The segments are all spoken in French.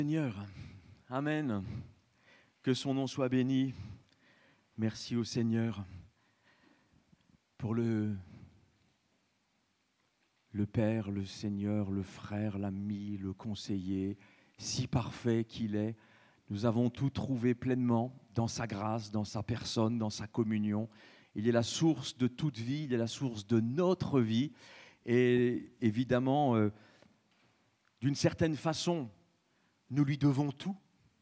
Seigneur, Amen. Que son nom soit béni. Merci au Seigneur pour le Père, le Seigneur, le frère, l'ami, le conseiller, si parfait qu'il est. Nous avons tout trouvé pleinement dans sa grâce, dans sa personne, dans sa communion. Il est la source de toute vie, il est la source de notre vie. Et évidemment, d'une certaine façon, nous lui devons tout.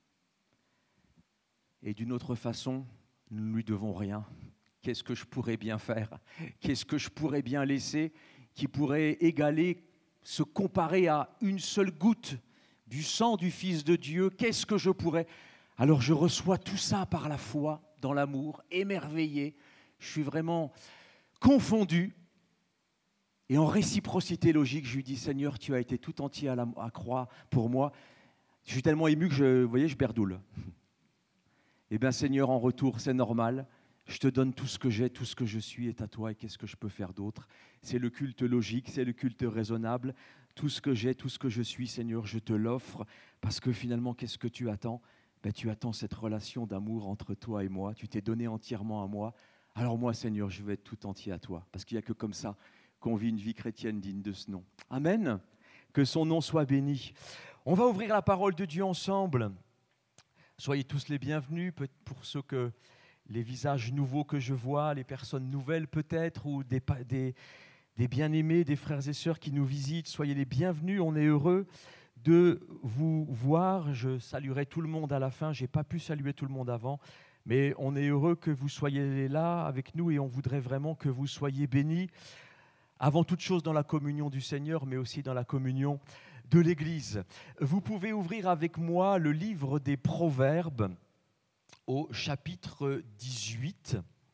Et d'une autre façon, nous ne lui devons rien. Qu'est-ce que je pourrais bien faire? Qu'est-ce que je pourrais bien laisser qui pourrait égaler, se comparer à une seule goutte du sang du Fils de Dieu? Qu'est-ce que je pourrais? Alors je reçois tout ça par la foi, dans l'amour, émerveillé. Je suis vraiment confondu. Et en réciprocité logique, je lui dis, Seigneur, tu as été tout entier à la croix pour moi. Je suis tellement ému que je berdoule. Eh bien, Seigneur, en retour, c'est normal. Je te donne tout ce que j'ai, tout ce que je suis est à toi. Et qu'est-ce que je peux faire d'autre? C'est le culte logique, c'est le culte raisonnable. Tout ce que j'ai, tout ce que je suis, Seigneur, je te l'offre. Parce que finalement, qu'est-ce que tu attends? Tu attends cette relation d'amour entre toi et moi. Tu t'es donné entièrement à moi. Alors moi, Seigneur, je vais être tout entier à toi. Parce qu'il n'y a que comme ça qu'on vit une vie chrétienne digne de ce nom. Amen. Que son nom soit béni. On va ouvrir la parole de Dieu ensemble. Soyez tous les bienvenus, pour ceux que les visages nouveaux que je vois, les personnes nouvelles peut-être, ou des bien-aimés, des frères et sœurs qui nous visitent. Soyez les bienvenus, on est heureux de vous voir. Je saluerai tout le monde à la fin, je n'ai pas pu saluer tout le monde avant, mais on est heureux que vous soyez là avec nous et on voudrait vraiment que vous soyez bénis, avant toute chose dans la communion du Seigneur, mais aussi dans la communion de l'Église. Vous pouvez ouvrir avec moi le livre des Proverbes au chapitre 18.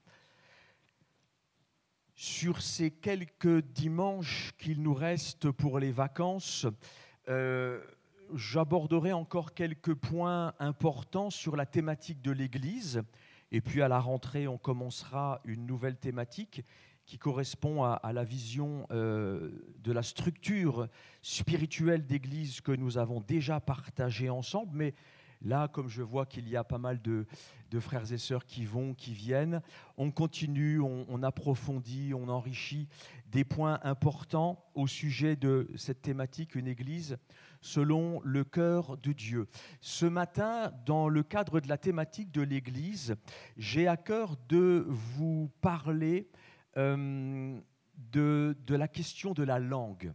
Sur ces quelques dimanches qu'il nous reste pour les vacances, j'aborderai encore quelques points importants sur la thématique de l'Église. Et puis à la rentrée, on commencera une nouvelle thématique qui correspond à la vision de la structure spirituelle d'Église que nous avons déjà partagée ensemble. Mais là, comme je vois qu'il y a pas mal de frères et sœurs qui viennent, on continue, on approfondit, on enrichit des points importants au sujet de cette thématique, une Église selon le cœur de Dieu. Ce matin, dans le cadre de la thématique de l'Église, j'ai à cœur de vous parler de la question de la langue.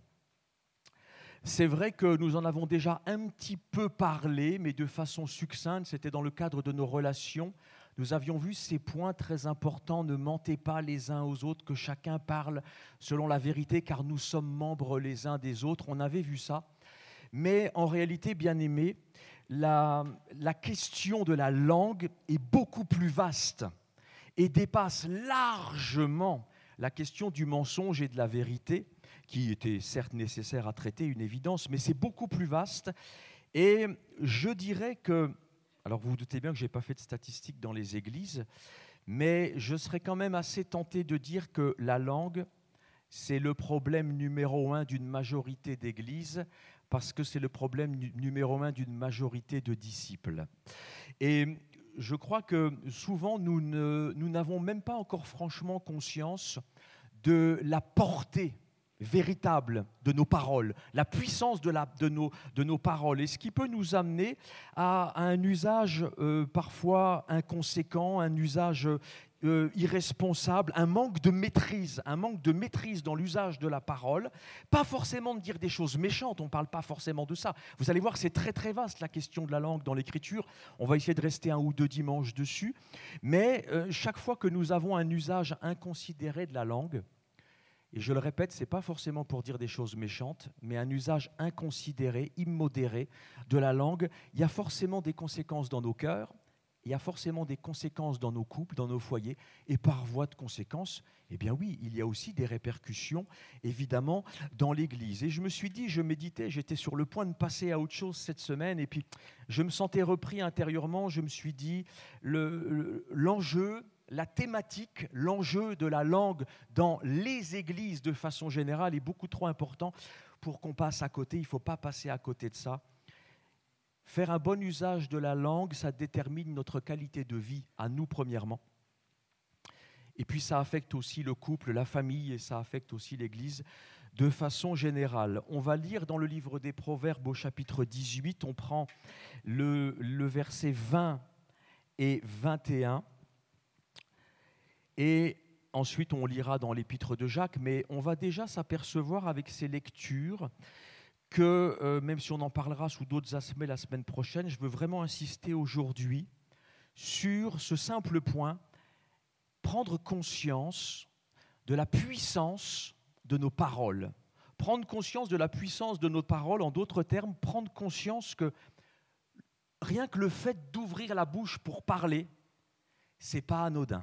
C'est vrai que nous en avons déjà un petit peu parlé, mais de façon succincte, c'était dans le cadre de nos relations. Nous avions vu ces points très importants, ne mentez pas les uns aux autres, que chacun parle selon la vérité, car nous sommes membres les uns des autres. On avait vu ça. Mais en réalité, bien-aimés, la question de la langue est beaucoup plus vaste et dépasse largement la question du mensonge et de la vérité, qui était certes nécessaire à traiter, une évidence, mais c'est beaucoup plus vaste. Et je dirais que, alors vous vous doutez bien que je n'ai pas fait de statistiques dans les églises, mais je serais quand même assez tenté de dire que la langue, c'est le problème numéro 1 d'une majorité d'églises, parce que c'est le problème numéro 1 d'une majorité de disciples. Et je crois que souvent, nous n'avons même pas encore franchement conscience de la portée véritable de nos paroles, la puissance de nos paroles, et ce qui peut nous amener à un usage parfois inconséquent, un usage irresponsable, un manque de maîtrise dans l'usage de la parole, pas forcément de dire des choses méchantes, on ne parle pas forcément de ça. Vous allez voir, c'est très très vaste la question de la langue dans l'Écriture, on va essayer de rester 1 ou 2 dimanches dessus, mais chaque fois que nous avons un usage inconsidéré de la langue, et je le répète, ce n'est pas forcément pour dire des choses méchantes, mais un usage inconsidéré, immodéré de la langue, il y a forcément des conséquences dans nos cœurs, il y a forcément des conséquences dans nos couples, dans nos foyers, et par voie de conséquence, eh bien oui, il y a aussi des répercussions, évidemment, dans l'Église. Et je me suis dit, je méditais, j'étais sur le point de passer à autre chose cette semaine, et puis je me sentais repris intérieurement, je me suis dit, l'enjeu, la thématique, l'enjeu de la langue dans les églises de façon générale est beaucoup trop important pour qu'on passe à côté. Il ne faut pas passer à côté de ça. Faire un bon usage de la langue, ça détermine notre qualité de vie, à nous premièrement. Et puis ça affecte aussi le couple, la famille, et ça affecte aussi l'Église de façon générale. On va lire dans le livre des Proverbes au chapitre 18, on prend le verset 20 et 21, et ensuite on lira dans l'épître de Jacques, mais on va déjà s'apercevoir avec ces lectures que, même si on en parlera sous d'autres aspects la semaine prochaine, je veux vraiment insister aujourd'hui sur ce simple point, prendre conscience de la puissance de nos paroles. Prendre conscience de la puissance de nos paroles, en d'autres termes, prendre conscience que rien que le fait d'ouvrir la bouche pour parler, ce n'est pas anodin.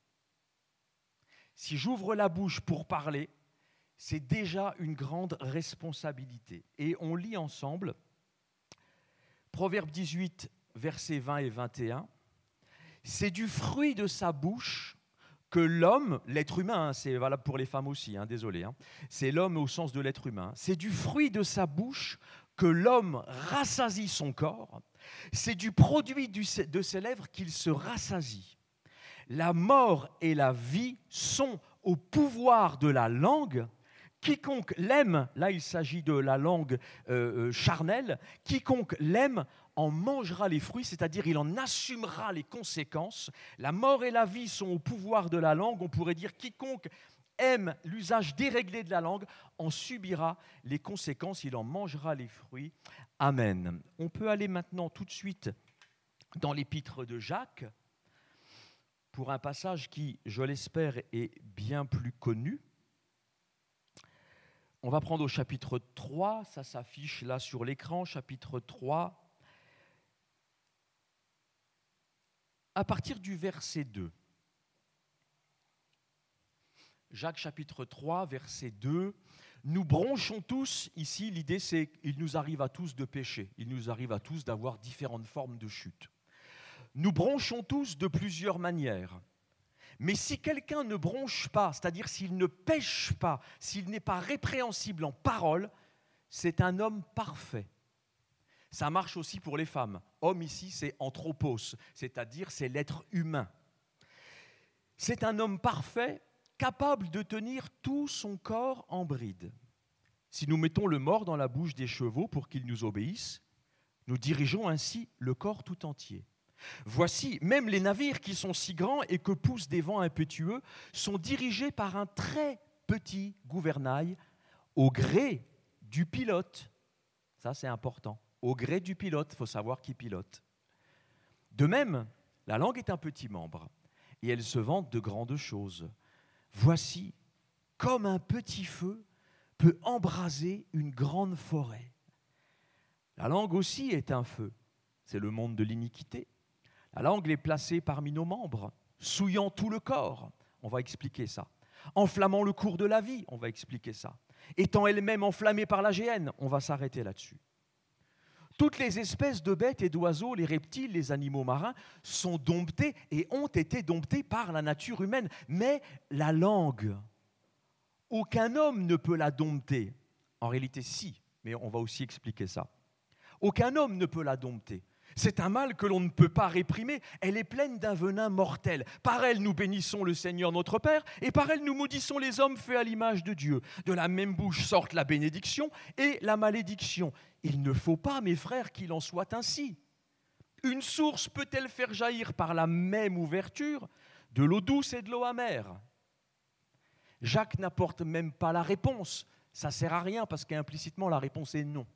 Si j'ouvre la bouche pour parler, c'est déjà une grande responsabilité. Et on lit ensemble Proverbe 18, versets 20 et 21. C'est du fruit de sa bouche que l'homme, l'être humain, c'est valable pour les femmes aussi, désolé, c'est l'homme au sens de l'être humain, c'est du fruit de sa bouche que l'homme rassasie son corps, c'est du produit de ses lèvres qu'il se rassasie. La mort et la vie sont au pouvoir de la langue. Quiconque l'aime, là il s'agit de la langue charnelle, quiconque l'aime en mangera les fruits, c'est-à-dire il en assumera les conséquences. La mort et la vie sont au pouvoir de la langue. On pourrait dire quiconque aime l'usage déréglé de la langue en subira les conséquences, il en mangera les fruits. Amen. On peut aller maintenant tout de suite dans l'épître de Jacques pour un passage qui, je l'espère, est bien plus connu. On va prendre au chapitre 3, ça s'affiche là sur l'écran, chapitre 3, à partir du verset 2. Jacques chapitre 3, verset 2. Nous bronchons tous, ici l'idée c'est qu'il nous arrive à tous de pécher, il nous arrive à tous d'avoir différentes formes de chute. Nous bronchons tous de plusieurs manières. Mais si quelqu'un ne bronche pas, c'est-à-dire s'il ne pêche pas, s'il n'est pas répréhensible en parole, c'est un homme parfait. Ça marche aussi pour les femmes. Homme ici, c'est anthropos, c'est-à-dire c'est l'être humain. C'est un homme parfait, capable de tenir tout son corps en bride. Si nous mettons le mors dans la bouche des chevaux pour qu'ils nous obéissent, nous dirigeons ainsi le corps tout entier. Voici, même les navires qui sont si grands et que poussent des vents impétueux sont dirigés par un très petit gouvernail au gré du pilote. Ça, c'est important. Au gré du pilote, il faut savoir qui pilote. De même, la langue est un petit membre et elle se vante de grandes choses. Voici, comme un petit feu peut embraser une grande forêt. La langue aussi est un feu. C'est le monde de l'iniquité. La langue est placée parmi nos membres, souillant tout le corps, on va expliquer ça. Enflammant le cours de la vie, on va expliquer ça. Étant elle-même enflammée par la géhenne, on va s'arrêter là-dessus. Toutes les espèces de bêtes et d'oiseaux, les reptiles, les animaux marins, sont domptés et ont été domptés par la nature humaine. Mais la langue, aucun homme ne peut la dompter. En réalité, si, mais on va aussi expliquer ça. Aucun homme ne peut la dompter. C'est un mal que l'on ne peut pas réprimer. Elle est pleine d'un venin mortel. Par elle, nous bénissons le Seigneur notre Père, et par elle, nous maudissons les hommes faits à l'image de Dieu. De la même bouche sortent la bénédiction et la malédiction. Il ne faut pas, mes frères, qu'il en soit ainsi. Une source peut-elle faire jaillir par la même ouverture de l'eau douce et de l'eau amère ? Jacques n'apporte même pas la réponse. Ça ne sert à rien parce qu'implicitement, la réponse est non.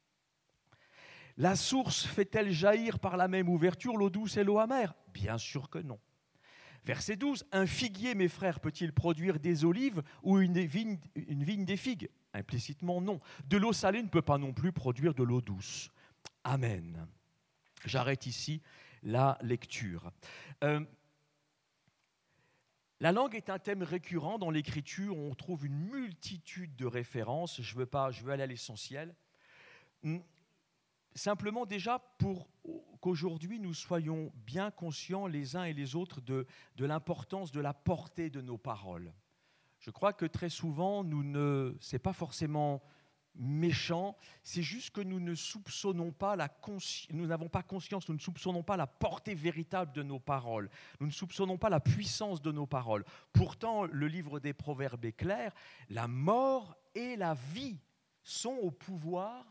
La source fait-elle jaillir par la même ouverture l'eau douce et l'eau amère ? Bien sûr que non. Verset 12, un figuier, mes frères, peut-il produire des olives ou une vigne des figues ? Implicitement non. De l'eau salée ne peut pas non plus produire de l'eau douce. Amen. J'arrête ici la lecture. La langue est un thème récurrent dans l'Écriture. On trouve une multitude de références. Je veux aller à l'essentiel. Simplement déjà pour qu'aujourd'hui nous soyons bien conscients les uns et les autres de l'importance de la portée de nos paroles. Je crois que très souvent, ce n'est pas forcément méchant, c'est juste que nous ne soupçonnons pas nous n'avons pas conscience, nous ne soupçonnons pas la portée véritable de nos paroles, nous ne soupçonnons pas la puissance de nos paroles. Pourtant, le livre des Proverbes est clair, la mort et la vie sont au pouvoir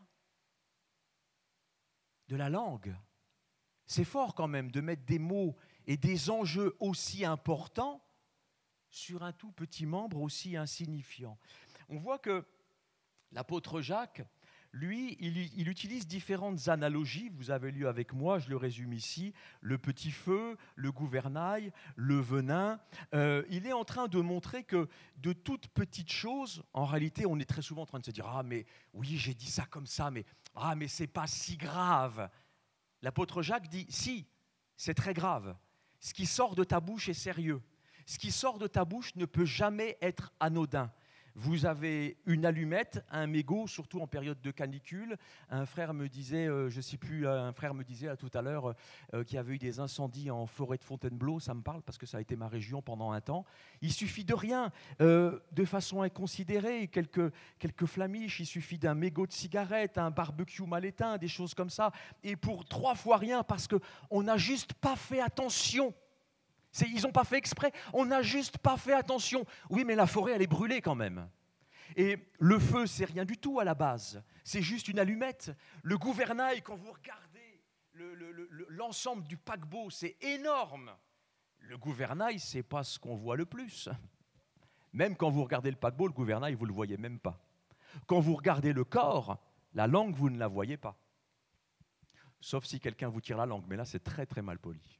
de la langue. C'est fort quand même de mettre des mots et des enjeux aussi importants sur un tout petit membre aussi insignifiant. On voit que l'apôtre Jacques, lui, il utilise différentes analogies. Vous avez lu avec moi, je le résume ici, le petit feu, le gouvernail, le venin. Il est en train de montrer que de toutes petites choses, en réalité, on est très souvent en train de se dire « Ah, mais oui, j'ai dit ça comme ça, mais c'est pas si grave ». L'apôtre Jacques dit « Si, c'est très grave. Ce qui sort de ta bouche est sérieux. Ce qui sort de ta bouche ne peut jamais être anodin. » Vous avez une allumette, un mégot, surtout en période de canicule. Un frère me disait, tout à l'heure qu'il y avait eu des incendies en forêt de Fontainebleau. Ça me parle parce que ça a été ma région pendant un temps. Il suffit de rien, de façon inconsidérée, quelques flamiches, il suffit d'un mégot de cigarette, un barbecue mal éteint, des choses comme ça. Et pour 3 fois rien, parce qu'on n'a juste pas fait attention. Ils n'ont pas fait exprès, on n'a juste pas fait attention. Oui, mais la forêt, elle est brûlée quand même. Et le feu, c'est rien du tout à la base. C'est juste une allumette. Le gouvernail, quand vous regardez l'ensemble du paquebot, c'est énorme. Le gouvernail, ce n'est pas ce qu'on voit le plus. Même quand vous regardez le paquebot, le gouvernail, vous ne le voyez même pas. Quand vous regardez le corps, la langue, vous ne la voyez pas. Sauf si quelqu'un vous tire la langue, mais là, c'est très, très mal poli.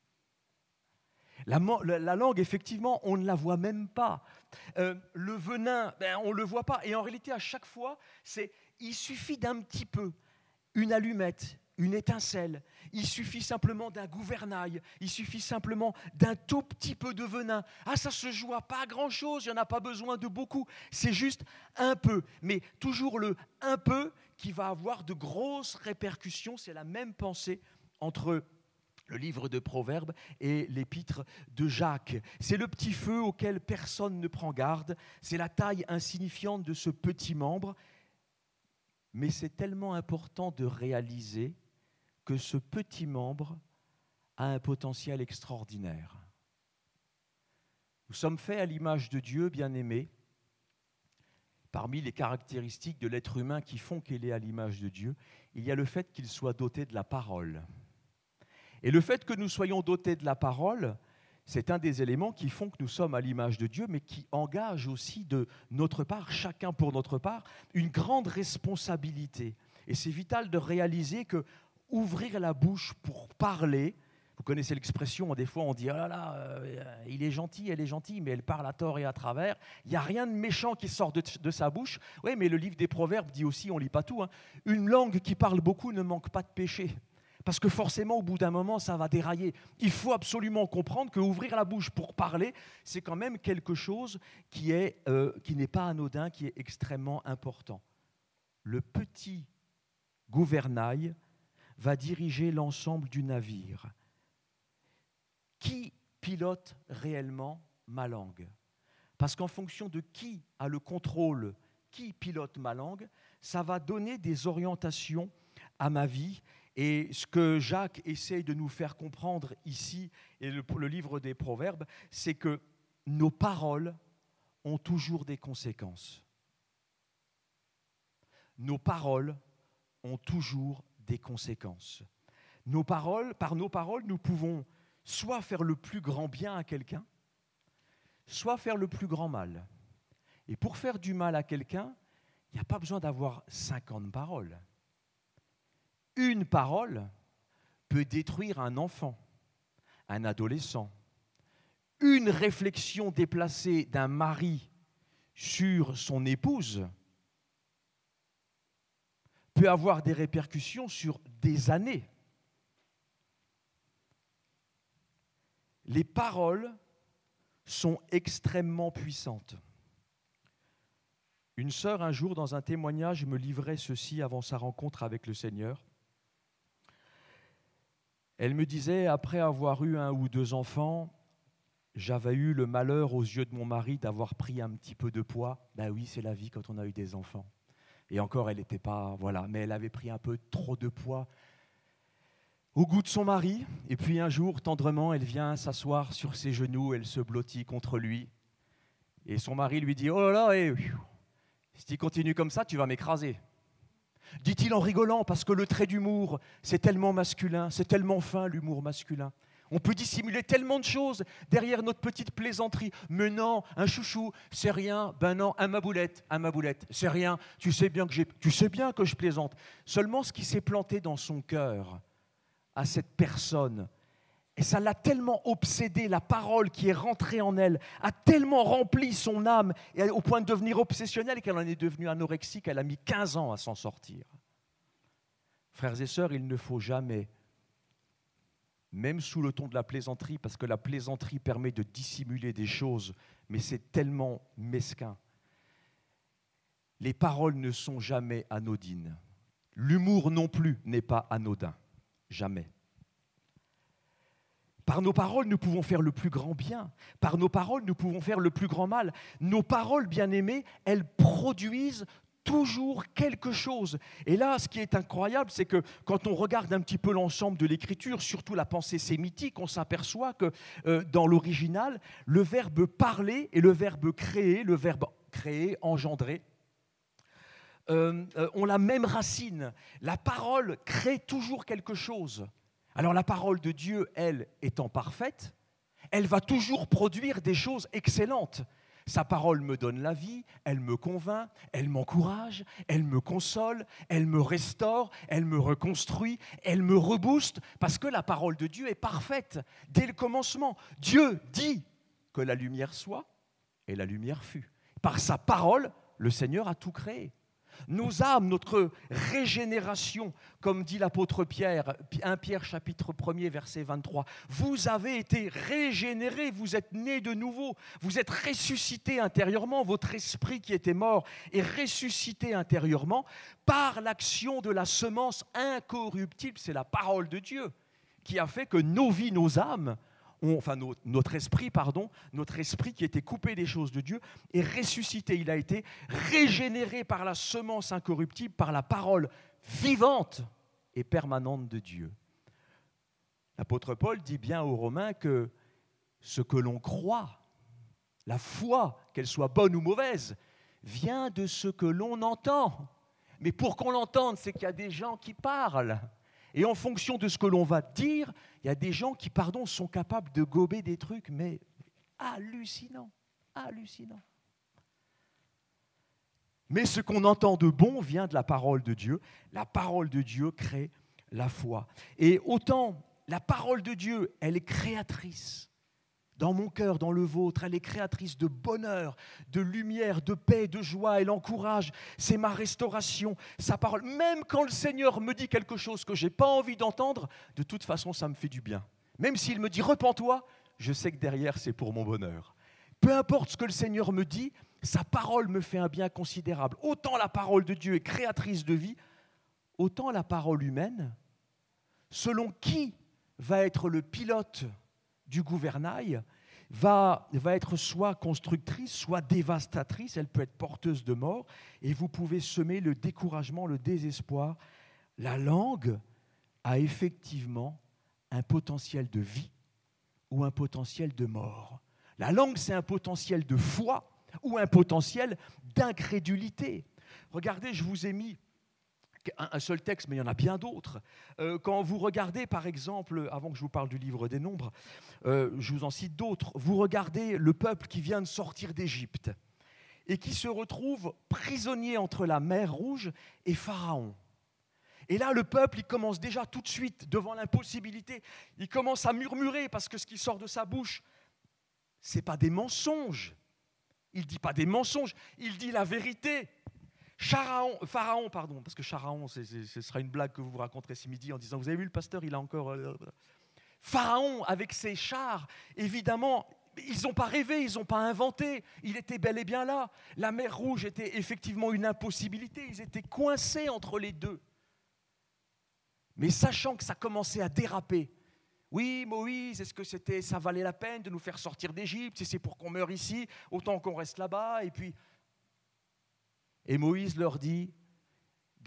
La langue, effectivement, on ne la voit même pas. Le venin, on ne le voit pas. Et en réalité, à chaque fois, il suffit d'un petit peu, une allumette, une étincelle. Il suffit simplement d'un gouvernail. Il suffit simplement d'un tout petit peu de venin. Ah, ça se joue à pas grand-chose, il n'y en a pas besoin de beaucoup. C'est juste un peu. Mais toujours le un peu qui va avoir de grosses répercussions. C'est la même pensée entre le livre de Proverbes et l'épître de Jacques. C'est le petit feu auquel personne ne prend garde, c'est la taille insignifiante de ce petit membre, mais c'est tellement important de réaliser que ce petit membre a un potentiel extraordinaire. Nous sommes faits à l'image de Dieu, bien-aimés. Parmi les caractéristiques de l'être humain qui font qu'il est à l'image de Dieu, il y a le fait qu'il soit doté de la parole. Et le fait que nous soyons dotés de la parole, c'est un des éléments qui font que nous sommes à l'image de Dieu, mais qui engage aussi de notre part, chacun pour notre part, une grande responsabilité. Et c'est vital de réaliser que ouvrir la bouche pour parler, vous connaissez l'expression, des fois on dit « Oh là là, il est gentil, elle est gentille, mais elle parle à tort et à travers. » Il n'y a rien de méchant qui sort de sa bouche. Oui, mais le livre des Proverbes dit aussi, on ne lit pas tout, une langue qui parle beaucoup ne manque pas de péché. Parce que forcément, au bout d'un moment, ça va dérailler. Il faut absolument comprendre qu'ouvrir la bouche pour parler, c'est quand même quelque chose qui n'est pas anodin, qui est extrêmement important. Le petit gouvernail va diriger l'ensemble du navire. Qui pilote réellement ma langue ? Parce qu'en fonction de qui a le contrôle, qui pilote ma langue, ça va donner des orientations à ma vie. Et ce que Jacques essaye de nous faire comprendre ici, et le livre des Proverbes, c'est que nos paroles ont toujours des conséquences. Nos paroles ont toujours des conséquences. Par nos paroles, nous pouvons soit faire le plus grand bien à quelqu'un, soit faire le plus grand mal. Et pour faire du mal à quelqu'un, il n'y a pas besoin d'avoir 50 paroles. Une parole peut détruire un enfant, un adolescent. Une réflexion déplacée d'un mari sur son épouse peut avoir des répercussions sur des années. Les paroles sont extrêmement puissantes. Une sœur, un jour, dans un témoignage, me livrait ceci avant sa rencontre avec le Seigneur. Elle me disait, après avoir eu 1 ou 2 enfants, j'avais eu le malheur aux yeux de mon mari d'avoir pris un petit peu de poids. Ben oui, c'est la vie quand on a eu des enfants. Et encore, elle n'était pas, voilà, mais elle avait pris un peu trop de poids au goût de son mari. Et puis un jour, tendrement, elle vient s'asseoir sur ses genoux, elle se blottit contre lui. Et son mari lui dit « Oh là là, si tu continues comme ça, tu vas m'écraser. » Dit-il en rigolant, parce que le trait d'humour, c'est tellement masculin, c'est tellement fin l'humour masculin. On peut dissimuler tellement de choses derrière notre petite plaisanterie. Mais non, un chouchou, c'est rien. Ben non, un maboulette, c'est rien. Tu sais bien que je plaisante. Seulement ce qui s'est planté dans son cœur à cette personne, et ça l'a tellement obsédée, la parole qui est rentrée en elle, a tellement rempli son âme, et au point de devenir obsessionnelle qu'elle en est devenue anorexique. Elle a mis 15 ans à s'en sortir. Frères et sœurs, il ne faut jamais, même sous le ton de la plaisanterie, parce que la plaisanterie permet de dissimuler des choses, mais c'est tellement mesquin. Les paroles ne sont jamais anodines. L'humour non plus n'est pas anodin. Jamais. Par nos paroles, nous pouvons faire le plus grand bien. Par nos paroles, nous pouvons faire le plus grand mal. Nos paroles, bien-aimés, elles produisent toujours quelque chose. Et là, ce qui est incroyable, c'est que quand on regarde un petit peu l'ensemble de l'Écriture, surtout la pensée sémitique, on s'aperçoit que dans l'original, le verbe parler et le verbe créer, engendrer, ont la même racine. La parole crée toujours quelque chose. Alors la parole de Dieu, elle, étant parfaite, elle va toujours produire des choses excellentes. Sa parole me donne la vie, elle me convainc, elle m'encourage, elle me console, elle me restaure, elle me reconstruit, elle me rebooste, parce que la parole de Dieu est parfaite dès le commencement. Dieu dit que la lumière soit, et la lumière fut. Par sa parole, le Seigneur a tout créé. Nos âmes, notre régénération, comme dit l'apôtre Pierre, 1 Pierre chapitre 1er verset 23, vous avez été régénérés, vous êtes nés de nouveau, vous êtes ressuscités intérieurement, votre esprit qui était mort est ressuscité intérieurement par l'action de la semence incorruptible, c'est la parole de Dieu qui a fait que nos vies, nos âmes, notre esprit qui était coupé des choses de Dieu, est ressuscité. Il a été régénéré par la semence incorruptible, par la parole vivante et permanente de Dieu. L'apôtre Paul dit bien aux Romains que ce que l'on croit, la foi, qu'elle soit bonne ou mauvaise, vient de ce que l'on entend. Mais pour qu'on l'entende, c'est qu'il y a des gens qui parlent. Et en fonction de ce que l'on va dire, il y a des gens qui, sont capables de gober des trucs, mais hallucinants. Mais ce qu'on entend de bon vient de la parole de Dieu. La parole de Dieu crée la foi. Et autant la parole de Dieu, elle est créatrice. Dans mon cœur, dans le vôtre, elle est créatrice de bonheur, de lumière, de paix, de joie. Elle encourage, c'est ma restauration, sa parole. Même quand le Seigneur me dit quelque chose que je n'ai pas envie d'entendre, de toute façon, ça me fait du bien. Même s'il me dit « repens-toi », je sais que derrière, c'est pour mon bonheur. Peu importe ce que le Seigneur me dit, sa parole me fait un bien considérable. Autant la parole de Dieu est créatrice de vie, autant la parole humaine, selon qui va être le pilote du gouvernail, va être soit constructrice, soit dévastatrice. Elle peut être porteuse de mort et vous pouvez semer le découragement, le désespoir. La langue a effectivement un potentiel de vie ou un potentiel de mort. La langue, c'est un potentiel de foi ou un potentiel d'incrédulité. Regardez, je vous ai mis un seul texte, mais il y en a bien d'autres. Quand vous regardez, par exemple, avant que je vous parle du livre des Nombres, je vous en cite d'autres, vous regardez le peuple qui vient de sortir d'Égypte et qui se retrouve prisonnier entre la mer Rouge et Pharaon. Et là, le peuple, il commence déjà tout de suite, devant l'impossibilité, il commence à murmurer parce que ce qui sort de sa bouche, ce n'est pas des mensonges. Il ne dit pas des mensonges, il dit la vérité. Pharaon, parce que Pharaon, ce sera une blague que vous vous raconterez ce midi en disant « Vous avez vu le pasteur, il a encore... » Pharaon, avec ses chars, évidemment, ils n'ont pas rêvé, ils n'ont pas inventé. Il était bel et bien là. La mer Rouge était effectivement une impossibilité. Ils étaient coincés entre les deux. Mais sachant que ça commençait à déraper, oui, Moïse, est-ce que ça valait la peine de nous faire sortir d'Égypte? Si c'est pour qu'on meure ici, autant qu'on reste là-bas. Et Moïse leur dit,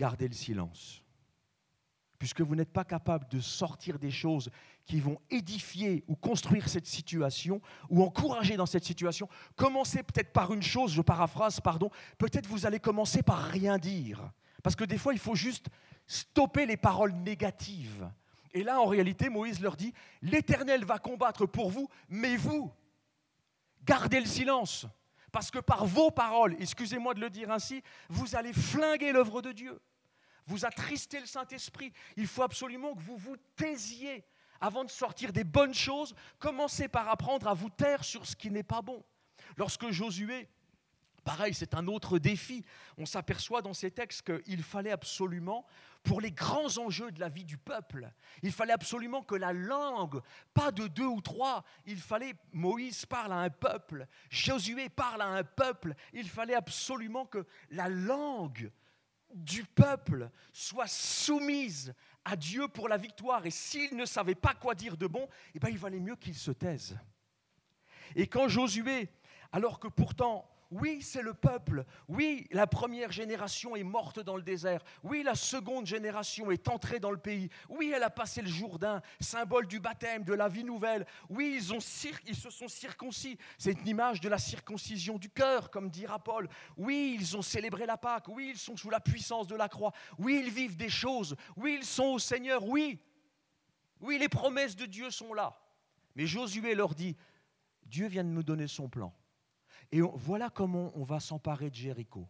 gardez le silence. Puisque vous n'êtes pas capable de sortir des choses qui vont édifier ou construire cette situation ou encourager dans cette situation, commencez peut-être par une chose, je paraphrase, pardon, peut-être vous allez commencer par rien dire. Parce que des fois, il faut juste stopper les paroles négatives. Et là, en réalité, Moïse leur dit, l'Éternel va combattre pour vous, mais vous, gardez le silence. Parce que par vos paroles, excusez-moi de le dire ainsi, vous allez flinguer l'œuvre de Dieu. Vous attristez le Saint-Esprit. Il faut absolument que vous vous taisiez avant de sortir des bonnes choses. Commencez par apprendre à vous taire sur ce qui n'est pas bon. Lorsque Josué, pareil, c'est un autre défi. On s'aperçoit dans ces textes qu'il fallait absolument, pour les grands enjeux de la vie du peuple, il fallait absolument que la langue, pas de 2 ou 3, Moïse parle à un peuple, Josué parle à un peuple, il fallait absolument que la langue du peuple soit soumise à Dieu pour la victoire. Et s'il ne savait pas quoi dire de bon, il valait mieux qu'il se taise. Et quand Josué, alors que pourtant, oui, c'est le peuple, oui, la première génération est morte dans le désert, oui, la seconde génération est entrée dans le pays, oui, elle a passé le Jourdain, symbole du baptême, de la vie nouvelle, oui, ils se sont circoncis, c'est une image de la circoncision du cœur, comme dira Paul, oui, ils ont célébré la Pâque, oui, ils sont sous la puissance de la croix, oui, ils vivent des choses, oui, ils sont au Seigneur, oui, les promesses de Dieu sont là. Mais Josué leur dit, Dieu vient de me donner son plan. Et voilà comment on va s'emparer de Jéricho.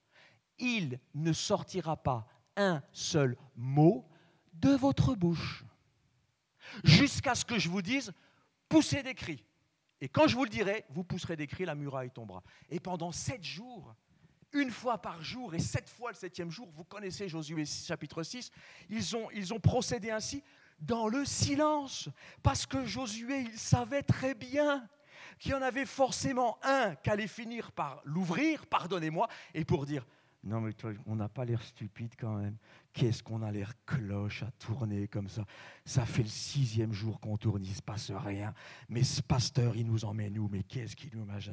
Il ne sortira pas un seul mot de votre bouche, jusqu'à ce que je vous dise, poussez des cris. Et quand je vous le dirai, vous pousserez des cris, la muraille tombera. Et pendant 7 jours, une fois par jour, et 7 fois le 7e jour, vous connaissez Josué chapitre 6, ils ont procédé ainsi dans le silence, parce que Josué, il savait très bien qu'il y en avait forcément un qui allait finir par l'ouvrir, pardonnez-moi, et pour dire « Non mais toi, on n'a pas l'air stupide quand même. Qu'est-ce qu'on a l'air cloche à tourner comme ça. Ça fait le 6e jour qu'on tourne, il ne se passe rien. Mais ce pasteur, il nous emmène où? Mais qu'est-ce qu'il nous imagine ?»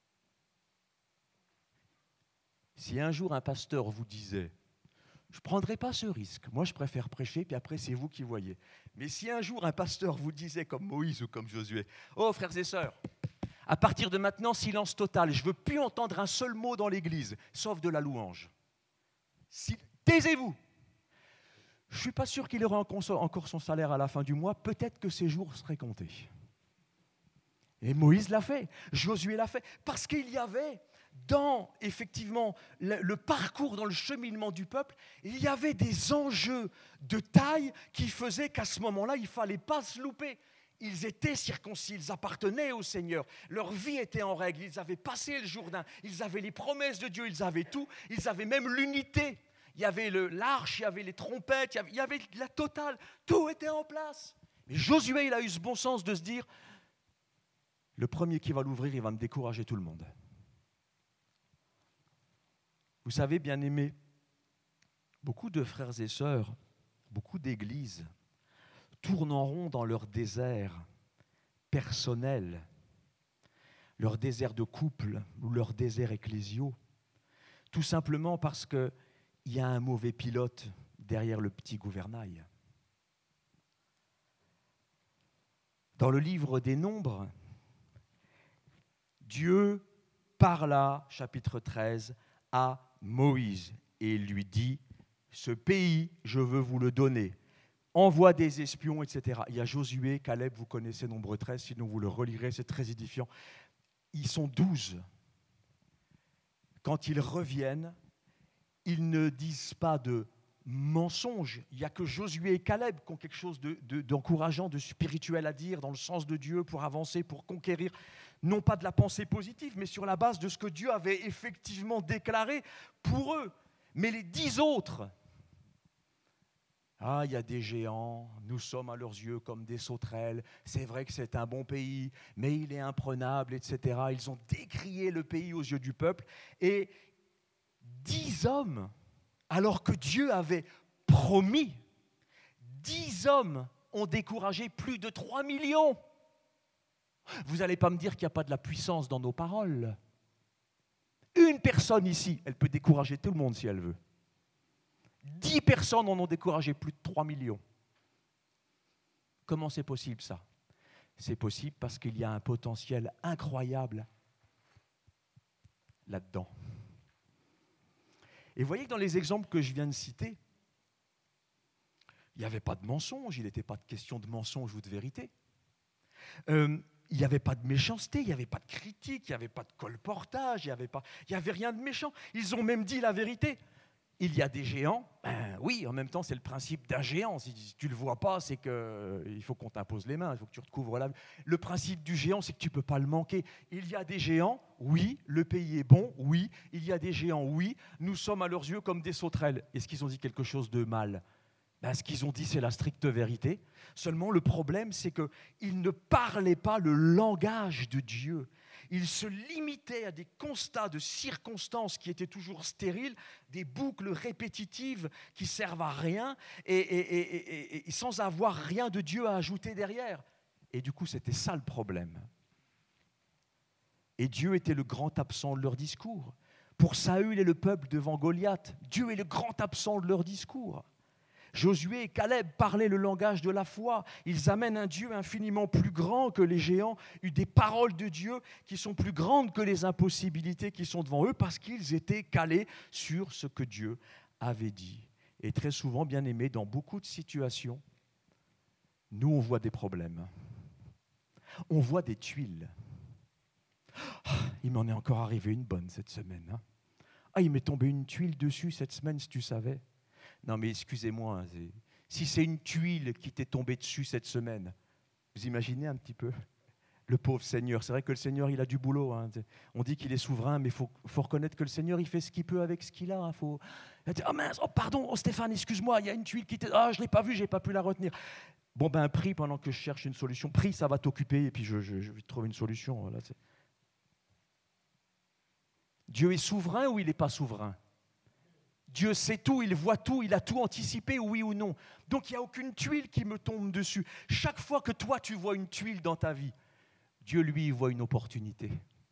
Si un jour un pasteur vous disait « Je ne prendrai pas ce risque, moi je préfère prêcher, puis après c'est vous qui voyez. » Mais si un jour un pasteur vous disait comme Moïse ou comme Josué « Oh frères et sœurs, à partir de maintenant, silence total, je ne veux plus entendre un seul mot dans l'église, sauf de la louange. Taisez-vous !» Je ne suis pas sûr qu'il aurait encore son salaire à la fin du mois, peut-être que ses jours seraient comptés. Et Moïse l'a fait, Josué l'a fait, parce qu'il y avait dans, effectivement, le parcours, dans le cheminement du peuple, il y avait des enjeux de taille qui faisaient qu'à ce moment-là, il ne fallait pas se louper. Ils étaient circoncis, ils appartenaient au Seigneur, leur vie était en règle, ils avaient passé le Jourdain, ils avaient les promesses de Dieu, ils avaient tout, ils avaient même l'unité. Il y avait l'arche, il y avait les trompettes, il y avait la totale, tout était en place. Mais Josué, il a eu ce bon sens de se dire, le premier qui va l'ouvrir, il va me décourager tout le monde. Vous savez, bien-aimés, beaucoup de frères et sœurs, beaucoup d'églises tournent en rond dans leur désert personnel, leur désert de couple ou leur désert ecclésiaux, tout simplement parce qu'il y a un mauvais pilote derrière le petit gouvernail. Dans le livre des Nombres, Dieu parla, chapitre 13, à Moïse et lui dit « Ce pays, je veux vous le donner. Envoie des espions, etc. » Il y a Josué, Caleb, vous connaissez Nombre 13, sinon vous le relirez, c'est très édifiant. Ils sont 12. Quand ils reviennent, ils ne disent pas de mensonges. Il n'y a que Josué et Caleb qui ont quelque chose d'encourageant, de spirituel à dire dans le sens de Dieu pour avancer, pour conquérir. Non pas de la pensée positive, mais sur la base de ce que Dieu avait effectivement déclaré pour eux. Mais les 10 autres, il y a des géants, nous sommes à leurs yeux comme des sauterelles, c'est vrai que c'est un bon pays, mais il est imprenable, etc. Ils ont décrié le pays aux yeux du peuple. Et 10 hommes, alors que Dieu avait promis, 10 hommes ont découragé plus de 3 millions. Vous n'allez pas me dire qu'il n'y a pas de la puissance dans nos paroles. Une personne ici, elle peut décourager tout le monde si elle veut. 10 personnes en ont découragé plus de 3 millions. Comment c'est possible ça? C'est possible parce qu'il y a un potentiel incroyable là-dedans. Et vous voyez que dans les exemples que je viens de citer, il n'y avait pas de mensonge, il n'était pas de question de mensonge ou de vérité. Il n'y avait pas de méchanceté, il n'y avait pas de critique, il n'y avait pas de colportage, il n'y avait rien de méchant. Ils ont même dit la vérité. Il y a des géants, oui, en même temps, c'est le principe d'un géant. Si tu ne le vois pas, c'est qu'il faut qu'on t'impose les mains, il faut que tu recouvres la... Le principe du géant, c'est que tu ne peux pas le manquer. Il y a des géants, oui, le pays est bon, oui. Il y a des géants, oui. Nous sommes à leurs yeux comme des sauterelles. Est-ce qu'ils ont dit quelque chose de mal? Ce qu'ils ont dit, c'est la stricte vérité. Seulement, le problème, c'est qu'ils ne parlaient pas le langage de Dieu. Ils se limitaient à des constats de circonstances qui étaient toujours stériles, des boucles répétitives qui servent à rien et sans avoir rien de Dieu à ajouter derrière. Et du coup, c'était ça le problème. Et Dieu était le grand absent de leur discours. Pour Saül et le peuple devant Goliath, Dieu est le grand absent de leur discours. Josué et Caleb parlaient le langage de la foi. Ils amènent un Dieu infiniment plus grand que les géants, des paroles de Dieu qui sont plus grandes que les impossibilités qui sont devant eux parce qu'ils étaient calés sur ce que Dieu avait dit. Et très souvent, bien aimés, dans beaucoup de situations, nous, on voit des problèmes. On voit des tuiles. Il m'en est encore arrivé une bonne cette semaine. Il m'est tombé une tuile dessus cette semaine, si tu savais. Non, mais excusez-moi, si c'est une tuile qui t'est tombée dessus cette semaine, vous imaginez un petit peu le pauvre Seigneur. C'est vrai que le Seigneur, il a du boulot. On dit qu'il est souverain, mais il faut reconnaître que le Seigneur, il fait ce qu'il peut avec ce qu'il a. Il dit, oh mince, oh pardon, oh Stéphane, excuse-moi, il y a une tuile qui t'est... Ah, je ne l'ai pas vue, je n'ai pas pu la retenir. Bon, prie pendant que je cherche une solution. Prie, ça va t'occuper, et puis je vais trouver une solution. Voilà, Dieu est souverain ou il n'est pas souverain? Dieu sait tout, il voit tout, il a tout anticipé, oui ou non. Donc il n'y a aucune tuile qui me tombe dessus. Chaque fois que toi tu vois une tuile dans ta vie, Dieu lui voit une opportunité.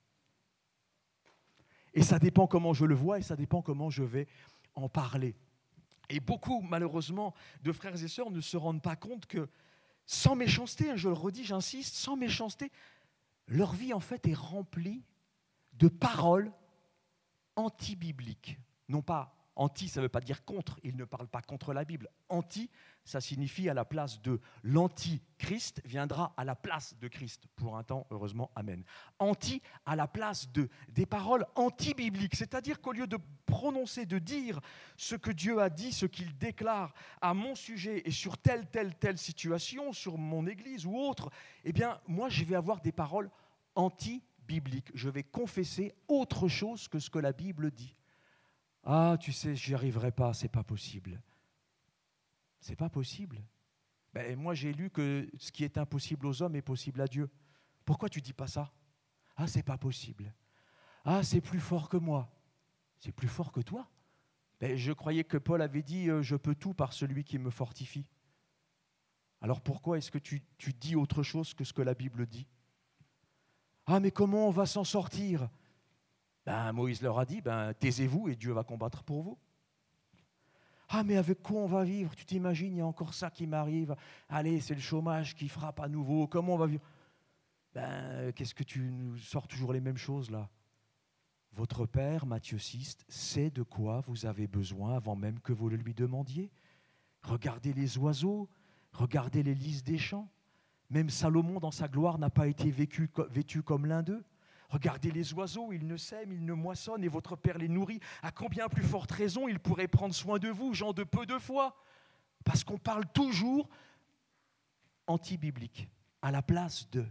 Et ça dépend comment je le vois et ça dépend comment je vais en parler. Et beaucoup, malheureusement, de frères et sœurs ne se rendent pas compte que, sans méchanceté, je le redis, j'insiste, sans méchanceté, leur vie en fait est remplie de paroles anti-bibliques. Non pas anti, ça ne veut pas dire contre, ils ne parlent pas contre la Bible. Anti, ça signifie à la place de l'antichrist, viendra à la place de Christ. Pour un temps, heureusement, amen. Anti, à la place de des paroles anti-bibliques, c'est-à-dire qu'au lieu de prononcer, de dire ce que Dieu a dit, ce qu'il déclare à mon sujet et sur telle situation, sur mon église ou autre, eh bien, moi, je vais avoir des paroles anti-bibliques. Je vais confesser autre chose que ce que la Bible dit. Ah, tu sais, j'y arriverai pas, c'est pas possible. C'est pas possible. Moi, j'ai lu que ce qui est impossible aux hommes est possible à Dieu. Pourquoi tu dis pas ça? Ah, c'est pas possible. Ah, c'est plus fort que moi. C'est plus fort que toi? Je croyais que Paul avait dit « Je peux tout par celui qui me fortifie ». Alors pourquoi est-ce que tu dis autre chose que ce que la Bible dit? Ah, mais comment on va s'en sortir? Moïse leur a dit, taisez-vous et Dieu va combattre pour vous. Ah, mais avec quoi on va vivre? Tu t'imagines, il y a encore ça qui m'arrive. Allez, c'est le chômage qui frappe à nouveau. Comment on va vivre? Qu'est-ce que tu nous sors toujours les mêmes choses là? Votre Père, Matthieu 6, sait de quoi vous avez besoin avant même que vous le lui demandiez. Regardez les oiseaux, regardez les lys des champs. Même Salomon, dans sa gloire, n'a pas été vêtu comme l'un d'eux. Regardez les oiseaux, ils ne sèment, ils ne moissonnent, et votre Père les nourrit. À combien plus forte raison il pourrait prendre soin de vous, gens de peu de foi? Parce qu'on parle toujours anti-biblique, à la place de.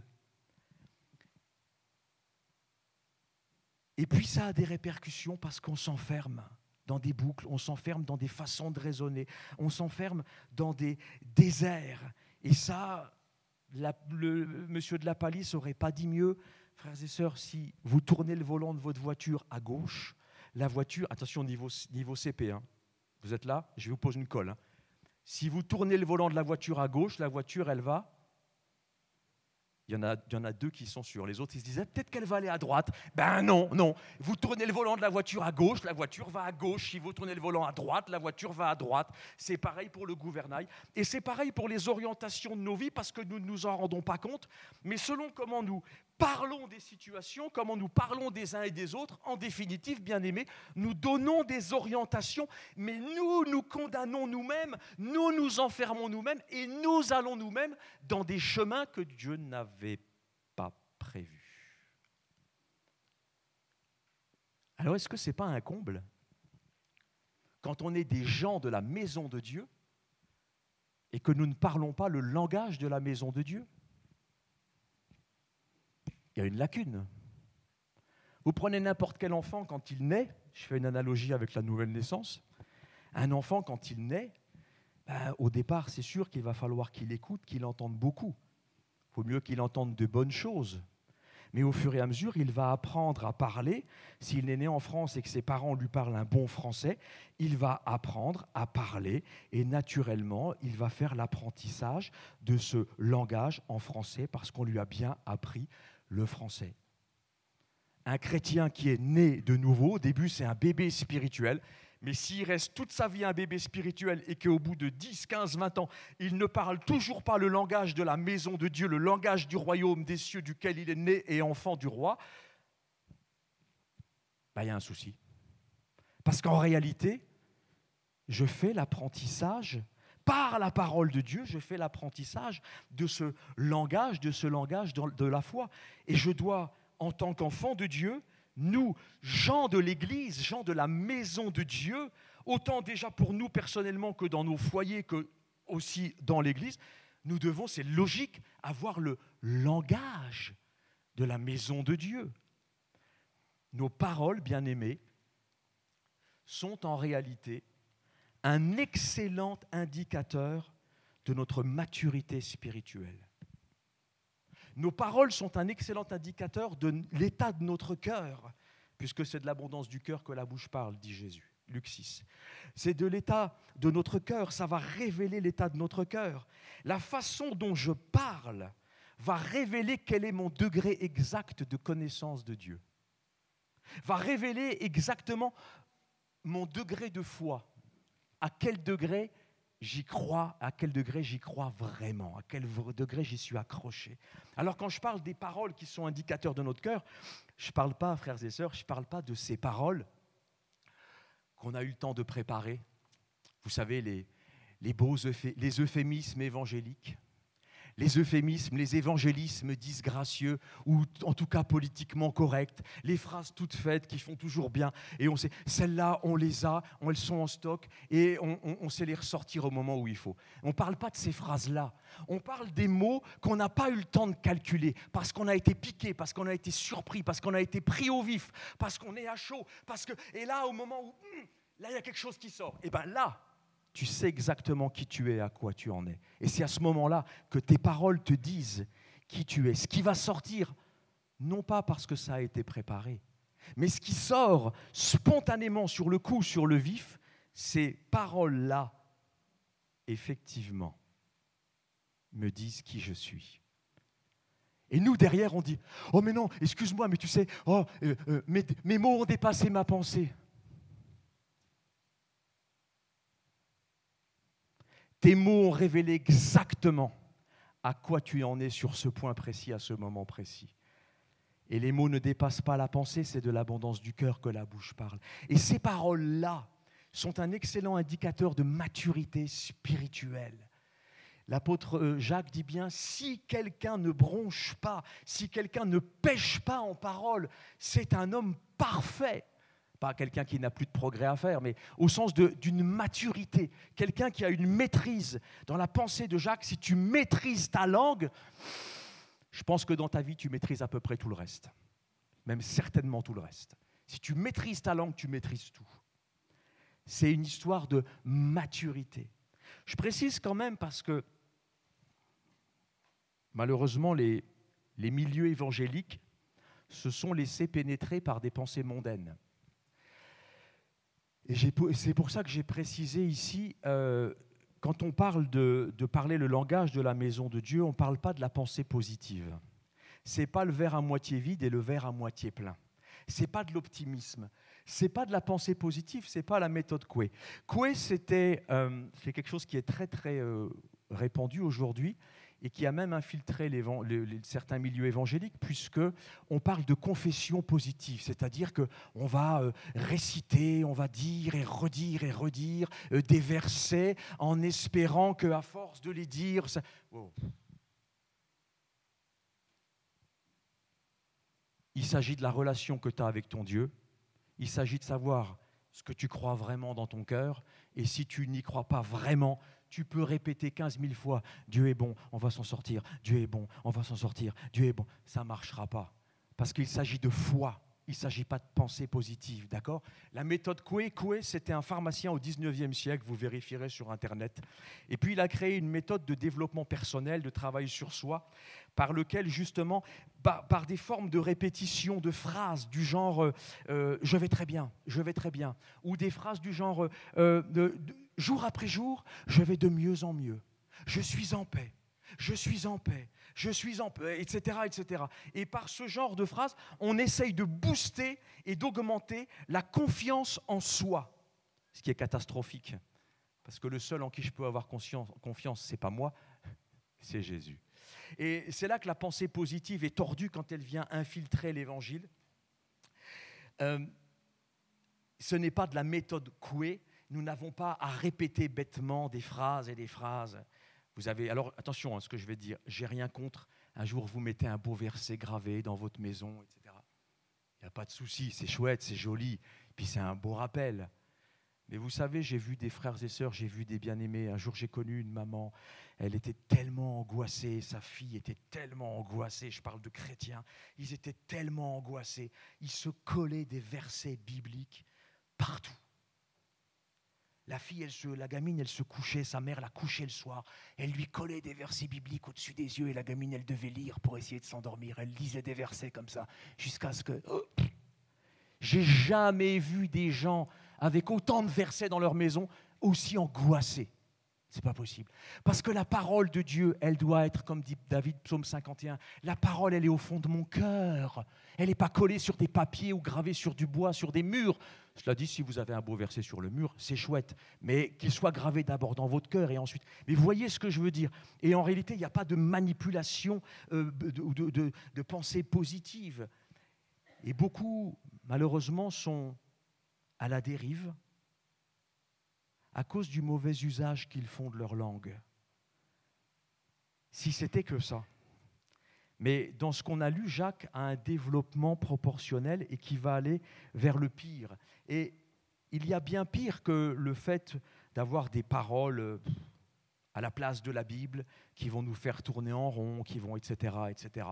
Et puis ça a des répercussions parce qu'on s'enferme dans des boucles, on s'enferme dans des façons de raisonner, on s'enferme dans des déserts. Et ça, le monsieur de la Palisse n'aurait pas dit mieux. Frères et sœurs, si vous tournez le volant de votre voiture à gauche, la voiture, attention niveau CP, vous êtes là, je vous pose une colle. Si vous tournez le volant de la voiture à gauche, la voiture, elle va Il y en a deux qui sont sûrs. Les autres, ils se disaient, peut-être qu'elle va aller à droite. Ben non, non. Vous tournez le volant de la voiture à gauche, la voiture va à gauche. Si vous tournez le volant à droite, la voiture va à droite. C'est pareil pour le gouvernail. Et c'est pareil pour les orientations de nos vies, parce que nous ne nous en rendons pas compte. Mais selon comment nous parlons des situations, comment nous parlons des uns et des autres, en définitive, bien aimés, nous donnons des orientations, mais nous condamnons nous-mêmes, nous nous enfermons nous-mêmes, et nous allons nous-mêmes dans des chemins que Dieu n'avait pas prévus. Alors, est-ce que ce n'est pas un comble quand on est des gens de la maison de Dieu et que nous ne parlons pas le langage de la maison de Dieu? Il y a une lacune. Vous prenez n'importe quel enfant quand il naît, je fais une analogie avec la nouvelle naissance, un enfant quand il naît, au départ c'est sûr qu'il va falloir qu'il écoute, qu'il entende beaucoup. Il faut mieux qu'il entende de bonnes choses. Mais au fur et à mesure, il va apprendre à parler. S'il est né en France et que ses parents lui parlent un bon français, il va apprendre à parler et naturellement, il va faire l'apprentissage de ce langage en français parce qu'on lui a bien appris le français. Un chrétien qui est né de nouveau, au début c'est un bébé spirituel, mais s'il reste toute sa vie un bébé spirituel et qu'au bout de 10, 15, 20 ans, il ne parle toujours pas le langage de la maison de Dieu, le langage du royaume des cieux duquel il est né et enfant du roi, il y a un souci. Parce qu'en réalité, je fais l'apprentissage, par la parole de Dieu, je fais l'apprentissage de ce langage de la foi. Et je dois, en tant qu'enfant de Dieu, nous, gens de l'Église, gens de la maison de Dieu, autant déjà pour nous personnellement que dans nos foyers, que aussi dans l'Église, nous devons, c'est logique, avoir le langage de la maison de Dieu. Nos paroles, bien-aimées, sont en réalité un excellent indicateur de notre maturité spirituelle. Nos paroles sont un excellent indicateur de l'état de notre cœur, puisque c'est de l'abondance du cœur que la bouche parle, dit Jésus, Luc 6. C'est de l'état de notre cœur, ça va révéler l'état de notre cœur. La façon dont je parle va révéler quel est mon degré exact de connaissance de Dieu, va révéler exactement mon degré de foi, à quel degré j'y crois, à quel degré j'y crois vraiment, à quel degré j'y suis accroché. Alors quand je parle des paroles qui sont indicateurs de notre cœur, je ne parle pas, frères et sœurs, je ne parle pas de ces paroles qu'on a eu le temps de préparer. Vous savez, les euphémismes évangéliques, les euphémismes, les évangélismes disgracieux ou en tout cas politiquement corrects, les phrases toutes faites qui font toujours bien et on sait, celles-là on les a, elles sont en stock et on sait les ressortir au moment où il faut. On ne parle pas de ces phrases-là, on parle des mots qu'on n'a pas eu le temps de calculer parce qu'on a été piqué, parce qu'on a été surpris, parce qu'on a été pris au vif, parce qu'on est à chaud, et là au moment où là il y a quelque chose qui sort, et bien là, tu sais exactement qui tu es, à quoi tu en es. Et c'est à ce moment-là que tes paroles te disent qui tu es. Ce qui va sortir, non pas parce que ça a été préparé, mais ce qui sort spontanément sur le coup, sur le vif, ces paroles-là, effectivement, me disent qui je suis. Et nous, derrière, on dit « Oh mais non, excuse-moi, mais tu sais, mes mots ont dépassé ma pensée. » Tes mots ont révélé exactement à quoi tu en es sur ce point précis, à ce moment précis. Et les mots ne dépassent pas la pensée, c'est de l'abondance du cœur que la bouche parle. Et ces paroles-là sont un excellent indicateur de maturité spirituelle. L'apôtre Jacques dit bien, si quelqu'un ne bronche pas, si quelqu'un ne pèche pas en parole, c'est un homme parfait. Pas quelqu'un qui n'a plus de progrès à faire, mais au sens d'une maturité, quelqu'un qui a une maîtrise. Dans la pensée de Jacques, si tu maîtrises ta langue, je pense que dans ta vie, tu maîtrises à peu près tout le reste, même certainement tout le reste. Si tu maîtrises ta langue, tu maîtrises tout. C'est une histoire de maturité. Je précise quand même parce que, malheureusement, les milieux évangéliques se sont laissés pénétrer par des pensées mondaines. Et c'est pour ça que j'ai précisé ici, quand on parle de parler le langage de la maison de Dieu, on ne parle pas de la pensée positive. ce n'est pas le verre à moitié vide et le verre à moitié plein. Ce n'est pas de l'optimisme, ce n'est pas de la pensée positive, ce n'est pas la méthode Coué. Coué, c'est quelque chose qui est très, très répandu aujourd'hui et qui a même infiltré certains milieux évangéliques, puisqu'on parle de confession positive, c'est-à-dire qu'on va réciter, on va dire et redire des versets en espérant qu'à force de les dire... Ça... Oh. Il s'agit de la relation que tu as avec ton Dieu. Il s'agit de savoir ce que tu crois vraiment dans ton cœur. Et si tu n'y crois pas vraiment, tu peux répéter 15 000 fois « Dieu est bon, on va s'en sortir. Dieu est bon, on va s'en sortir. Dieu est bon. » Ça ne marchera pas. Parce qu'il s'agit de foi. Il ne s'agit pas de pensée positive, d'accord ? La méthode Coué, c'était un pharmacien au 19e siècle, vous vérifierez sur Internet. Et puis, il a créé une méthode de développement personnel, de travail sur soi, par lequel, justement, par des formes de répétition de phrases du genre je vais très bien », ou des phrases du genre jour après jour, je vais de mieux en mieux, je suis en paix, je suis en paix, je suis en paix, etc., etc. Et par ce genre de phrases, on essaye de booster et d'augmenter la confiance en soi, ce qui est catastrophique. Parce que le seul en qui je peux avoir confiance, ce n'est pas moi, c'est Jésus. Et c'est là que la pensée positive est tordue quand elle vient infiltrer l'évangile. Ce n'est pas de la méthode Coué. Nous n'avons pas à répéter bêtement des phrases et des phrases. Alors attention à ce que je vais dire, j'ai rien contre. Un jour, vous mettez un beau verset gravé dans votre maison, etc. Il n'y a pas de souci, c'est chouette, c'est joli, puis c'est un beau rappel. Mais vous savez, j'ai vu des frères et sœurs, j'ai vu des bien-aimés. Un jour, j'ai connu une maman, elle était tellement angoissée, sa fille était tellement angoissée, je parle de chrétiens, ils étaient tellement angoissés, ils se collaient des versets bibliques partout. La gamine, elle se couchait, sa mère la couchait le soir, elle lui collait des versets bibliques au-dessus des yeux et la gamine, elle devait lire pour essayer de s'endormir. Elle lisait des versets comme ça, jusqu'à ce que... J'ai jamais vu des gens avec autant de versets dans leur maison aussi angoissés. C'est pas possible. Parce que la parole de Dieu, elle doit être, comme dit David, psaume 51, la parole, elle est au fond de mon cœur. Elle n'est pas collée sur des papiers ou gravée sur du bois, sur des murs. Cela dit, si vous avez un beau verset sur le mur, c'est chouette. Mais qu'il soit gravé d'abord dans votre cœur et ensuite... Mais vous voyez ce que je veux dire. Et en réalité, il n'y a pas de manipulation de pensée positive. Et beaucoup, malheureusement, sont à la dérive à cause du mauvais usage qu'ils font de leur langue. Si c'était que ça. Mais dans ce qu'on a lu, Jacques a un développement proportionnel et qui va aller vers le pire. Et il y a bien pire que le fait d'avoir des paroles à la place de la Bible qui vont nous faire tourner en rond, qui vont, etc., etc.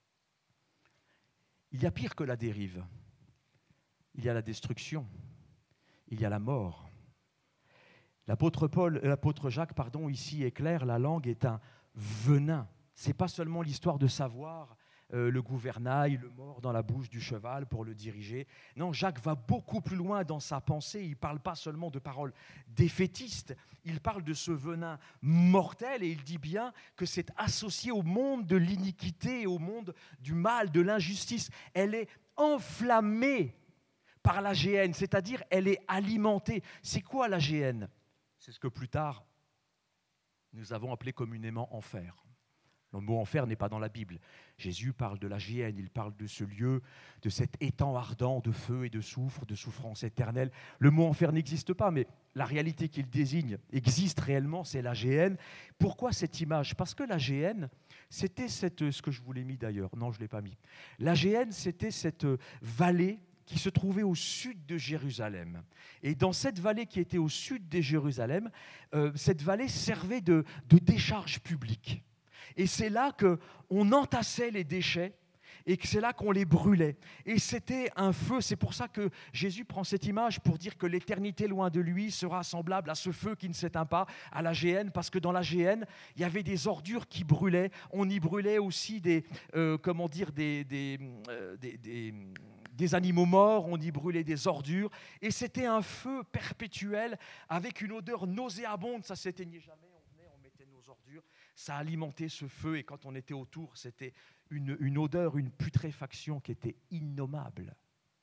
Il y a pire que la dérive. Il y a la destruction. Il y a la mort. L'apôtre Jacques, ici est clair, la langue est un venin. Ce n'est pas seulement l'histoire de savoir le gouvernail, le mort dans la bouche du cheval pour le diriger. Non, Jacques va beaucoup plus loin dans sa pensée. Il ne parle pas seulement de paroles défaitistes, il parle de ce venin mortel et il dit bien que c'est associé au monde de l'iniquité, au monde du mal, de l'injustice. Elle est enflammée par la géhenne, c'est-à-dire elle est alimentée. C'est quoi la géhenne ? C'est ce que plus tard, nous avons appelé communément enfer. Le mot enfer n'est pas dans la Bible. Jésus parle de la géhenne, il parle de ce lieu, de cet étang ardent de feu et de soufre, de souffrance éternelle. Le mot enfer n'existe pas, mais la réalité qu'il désigne existe réellement, c'est la géhenne. Pourquoi cette image ? Parce que la géhenne, c'était ce que je vous l'ai mis d'ailleurs. Non, je ne l'ai pas mis. La géhenne, c'était cette vallée qui se trouvait au sud de Jérusalem. Et dans cette vallée qui était au sud de Jérusalem, cette vallée servait de décharge publique. Et c'est là qu'on entassait les déchets et que c'est là qu'on les brûlait. Et c'était un feu, c'est pour ça que Jésus prend cette image pour dire que l'éternité loin de lui sera semblable à ce feu qui ne s'éteint pas, à la géhenne, parce que dans la géhenne, il y avait des ordures qui brûlaient. On y brûlait aussi des animaux morts, on y brûlait des ordures, et c'était un feu perpétuel avec une odeur nauséabonde, ça ne s'éteignait jamais, on venait, on mettait nos ordures, Ça alimentait ce feu et quand on était autour, c'était une odeur, une putréfaction qui était innommable.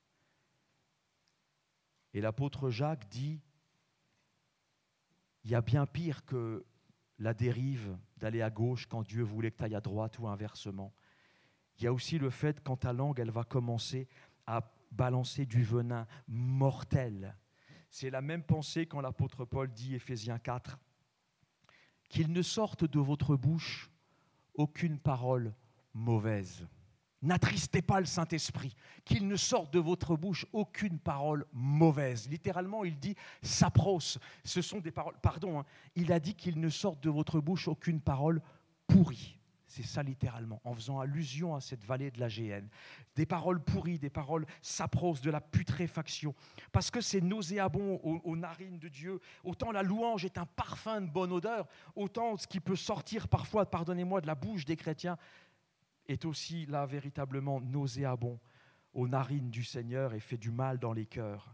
Et l'apôtre Jacques dit, il y a bien pire que la dérive d'aller à gauche quand Dieu voulait que tu ailles à droite ou inversement. Il y a aussi le fait quand ta langue, elle va commencer à balancer du venin mortel. C'est la même pensée quand l'apôtre Paul dit, Éphésiens 4, qu'il ne sorte de votre bouche aucune parole mauvaise. N'attristez pas le Saint-Esprit, qu'il ne sorte de votre bouche aucune parole mauvaise. Littéralement, il dit « sapros ». Ce sont des paroles, il a dit qu'il ne sorte de votre bouche aucune parole pourrie. C'est ça littéralement, en faisant allusion à cette vallée de la Géhenne. Des paroles pourries, des paroles sapros, de la putréfaction. Parce que c'est nauséabond aux narines de Dieu. Autant la louange est un parfum de bonne odeur, autant ce qui peut sortir parfois, pardonnez-moi, de la bouche des chrétiens, est aussi là véritablement nauséabond aux narines du Seigneur et fait du mal dans les cœurs.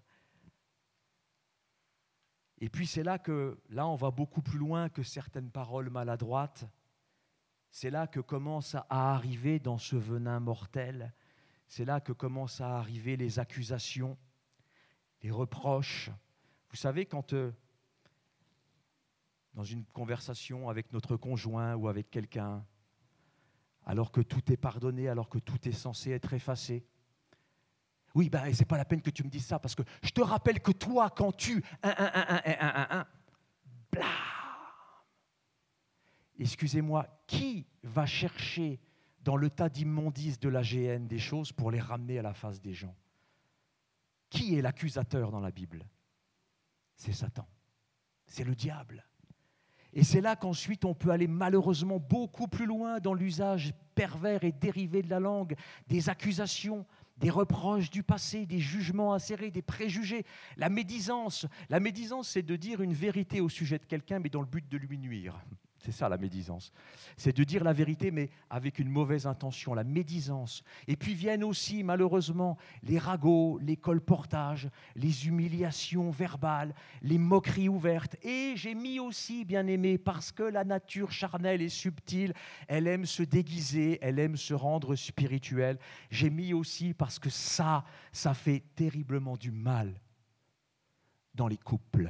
Et puis c'est là on va beaucoup plus loin que certaines paroles maladroites. C'est là que commence à arriver dans ce venin mortel, c'est là que commencent à arriver les accusations, les reproches. Vous savez, quand dans une conversation avec notre conjoint ou avec quelqu'un, alors que tout est pardonné, alors que tout est censé être effacé. Oui, c'est pas la peine que tu me dises ça, parce que je te rappelle que toi, quand tu... Blam. Excusez-moi, qui va chercher dans le tas d'immondices de la Géhenne des choses pour les ramener à la face des gens? Qui est l'accusateur dans la Bible? C'est Satan, c'est le diable. Et c'est là qu'ensuite on peut aller malheureusement beaucoup plus loin dans l'usage pervers et dérivé de la langue, des accusations, des reproches du passé, des jugements acérés, des préjugés, la médisance. La médisance, c'est de dire une vérité au sujet de quelqu'un, mais dans le but de lui nuire. C'est ça la médisance. C'est de dire la vérité, mais avec une mauvaise intention, la médisance. Et puis viennent aussi, malheureusement, les ragots, les colportages, les humiliations verbales, les moqueries ouvertes. Et j'ai mis aussi, bien-aimé, parce que la nature charnelle est subtile, elle aime se déguiser, elle aime se rendre spirituelle. J'ai mis aussi parce que ça fait terriblement du mal dans les couples.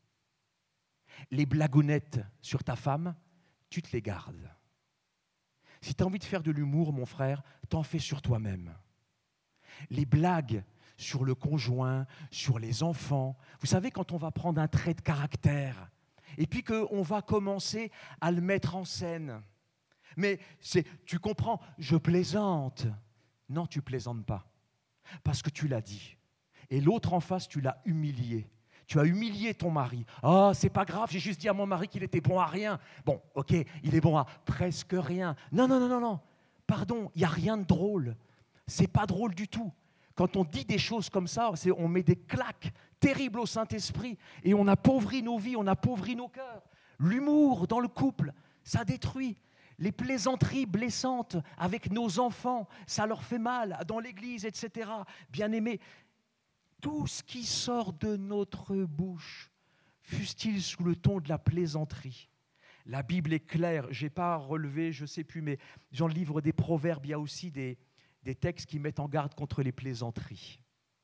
Les blagounettes sur ta femme, tu te les gardes. Si tu as envie de faire de l'humour, mon frère, t'en fais sur toi-même. Les blagues sur le conjoint, sur les enfants, vous savez, quand on va prendre un trait de caractère et puis qu'on va commencer à le mettre en scène. Mais tu comprends, je plaisante. Non, tu plaisantes pas, parce que tu l'as dit. Et l'autre en face, tu l'as humilié. Tu as humilié ton mari. « Ah, c'est pas grave, j'ai juste dit à mon mari qu'il était bon à rien. » Bon, ok, il est bon à presque rien. Non. Pardon, il n'y a rien de drôle. C'est pas drôle du tout. Quand on dit des choses comme ça, on met des claques terribles au Saint-Esprit et on appauvrit nos vies, on appauvrit nos cœurs. L'humour dans le couple, ça détruit. Les plaisanteries blessantes avec nos enfants, ça leur fait mal, dans l'église, etc. Bien-aimés, tout ce qui sort de notre bouche, fût-il sous le ton de la plaisanterie. La Bible est claire, je n'ai pas relevé, je ne sais plus, mais dans le livre des Proverbes, il y a aussi des textes qui mettent en garde contre les plaisanteries.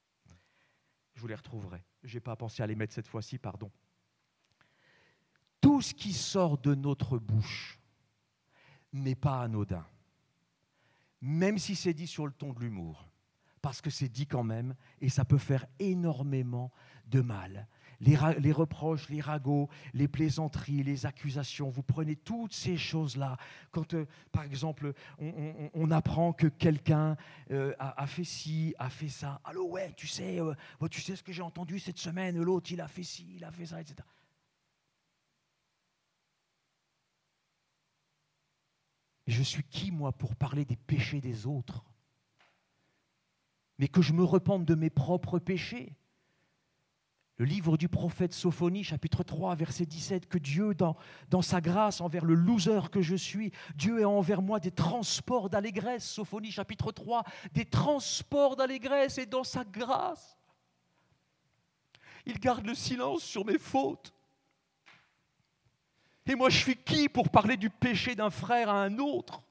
Je vous les retrouverai. Je n'ai pas pensé à les mettre cette fois-ci, pardon. Tout ce qui sort de notre bouche n'est pas anodin, même si c'est dit sur le ton de l'humour. Parce que c'est dit quand même, et ça peut faire énormément de mal. Les reproches, les ragots, les plaisanteries, les accusations, vous prenez toutes ces choses-là. Quand, par exemple, on apprend que quelqu'un a fait ci, a fait ça. « Allô, ouais, tu sais ce que j'ai entendu cette semaine, l'autre, il a fait ci, il a fait ça, etc. » Je suis qui, moi, pour parler des péchés des autres ? Mais que je me repente de mes propres péchés. Le livre du prophète Sophonie, chapitre 3, verset 17, que Dieu, dans sa grâce envers le loser que je suis, Dieu a envers moi des transports d'allégresse. Sophonie, chapitre 3, des transports d'allégresse, et dans sa grâce, il garde le silence sur mes fautes. Et moi, je suis qui pour parler du péché d'un frère à un autre?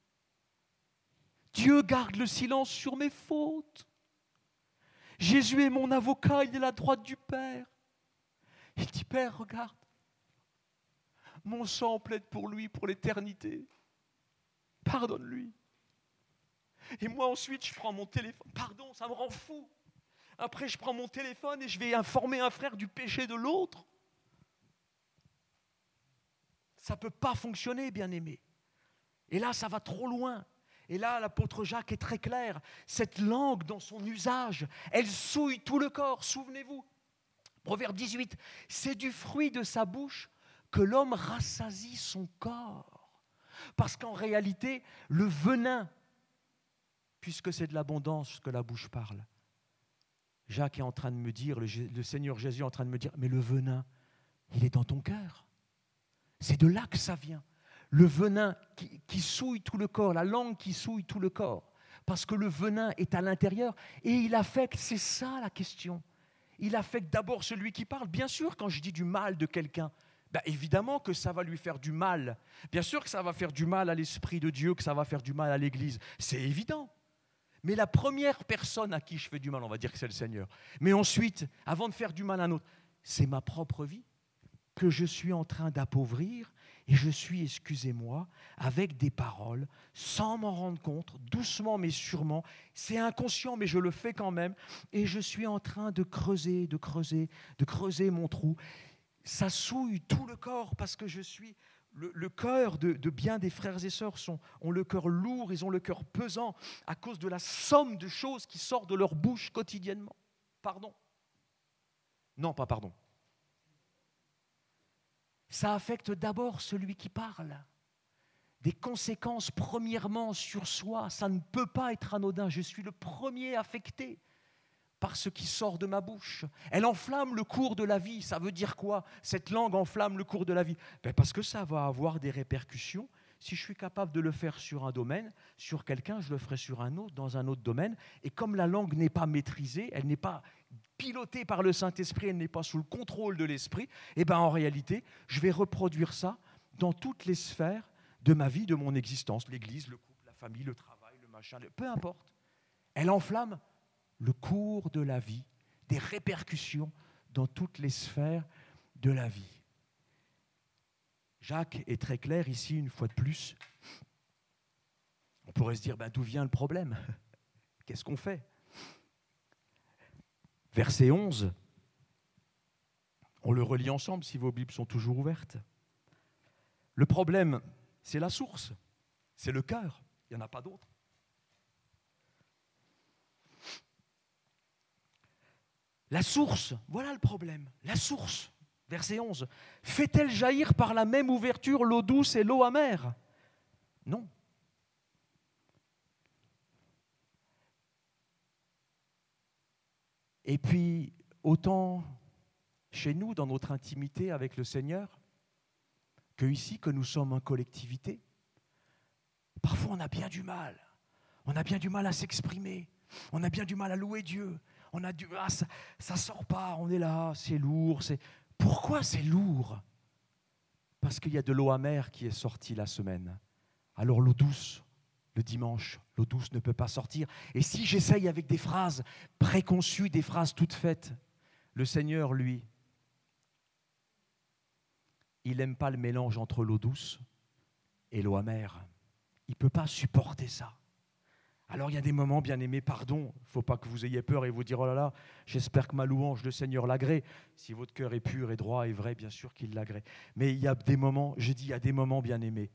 Dieu garde le silence sur mes fautes. Jésus est mon avocat, il est à la droite du Père. Il dit, Père, regarde, mon sang plaide pour lui pour l'éternité. Pardonne-lui. Et moi ensuite, je prends mon téléphone. Pardon, ça me rend fou. Après, je prends mon téléphone et je vais informer un frère du péché de l'autre. Ça ne peut pas fonctionner, bien-aimé. Et là, ça va trop loin. Et là, l'apôtre Jacques est très clair. Cette langue, dans son usage, elle souille tout le corps. Souvenez-vous, Proverbe 18, c'est du fruit de sa bouche que l'homme rassasie son corps. Parce qu'en réalité, le venin, puisque c'est de l'abondance que la bouche parle, Jacques est en train de me dire, le Seigneur Jésus est en train de me dire, mais le venin, il est dans ton cœur. C'est de là que ça vient. Le venin qui souille tout le corps, la langue qui souille tout le corps. Parce que le venin est à l'intérieur et il affecte, c'est ça la question. Il affecte d'abord celui qui parle. Bien sûr, quand je dis du mal de quelqu'un, évidemment que ça va lui faire du mal. Bien sûr que ça va faire du mal à l'Esprit de Dieu, que ça va faire du mal à l'Église. C'est évident. Mais la première personne à qui je fais du mal, on va dire que c'est le Seigneur. Mais ensuite, avant de faire du mal à un autre, c'est ma propre vie que je suis en train d'appauvrir et je suis, excusez-moi, avec des paroles, sans m'en rendre compte, doucement mais sûrement, c'est inconscient mais je le fais quand même, et je suis en train de creuser mon trou. Ça souille tout le corps parce que je suis... Le cœur de bien des frères et sœurs ont le cœur lourd, ils ont le cœur pesant à cause de la somme de choses qui sortent de leur bouche quotidiennement. Pardon? Non, pas pardon. Ça affecte d'abord celui qui parle. Des conséquences premièrement sur soi, ça ne peut pas être anodin. Je suis le premier affecté par ce qui sort de ma bouche. Elle enflamme le cours de la vie. Ça veut dire quoi? Cette langue enflamme le cours de la vie. Parce que ça va avoir des répercussions. Si je suis capable de le faire sur un domaine, sur quelqu'un, je le ferai sur un autre, dans un autre domaine. Et comme la langue n'est pas maîtrisée, elle n'est pas pilotée par le Saint-Esprit, elle n'est pas sous le contrôle de l'Esprit, en réalité, je vais reproduire ça dans toutes les sphères de ma vie, de mon existence. L'église, le couple, la famille, le travail, le machin, peu importe. Elle enflamme le cours de la vie, des répercussions dans toutes les sphères de la vie. Jacques est très clair ici, une fois de plus. On pourrait se dire, d'où vient le problème? Qu'est-ce qu'on fait? Verset 11, on le relit ensemble si vos Bibles sont toujours ouvertes. Le problème, c'est la source, c'est le cœur, il n'y en a pas d'autre. La source, voilà le problème, la source. Verset 11. Fait-elle jaillir par la même ouverture l'eau douce et l'eau amère? Non. Et puis, autant chez nous, dans notre intimité avec le Seigneur, que ici, que nous sommes en collectivité, parfois on a bien du mal. On a bien du mal à s'exprimer. On a bien du mal à louer Dieu. On a ça sort pas, on est là, c'est lourd. Pourquoi c'est lourd? Parce qu'il y a de l'eau amère qui est sortie la semaine. Alors l'eau douce, le dimanche, l'eau douce ne peut pas sortir. Et si j'essaye avec des phrases préconçues, des phrases toutes faites, le Seigneur, lui, il n'aime pas le mélange entre l'eau douce et l'eau amère. Il ne peut pas supporter ça. Alors il y a des moments, bien aimés, pardon, il ne faut pas que vous ayez peur et vous dire, oh là là, j'espère que ma louange, le Seigneur l'agrée. Si votre cœur est pur et droit et vrai, bien sûr qu'il l'agrée. Mais il y a des moments, il y a des moments, bien aimés.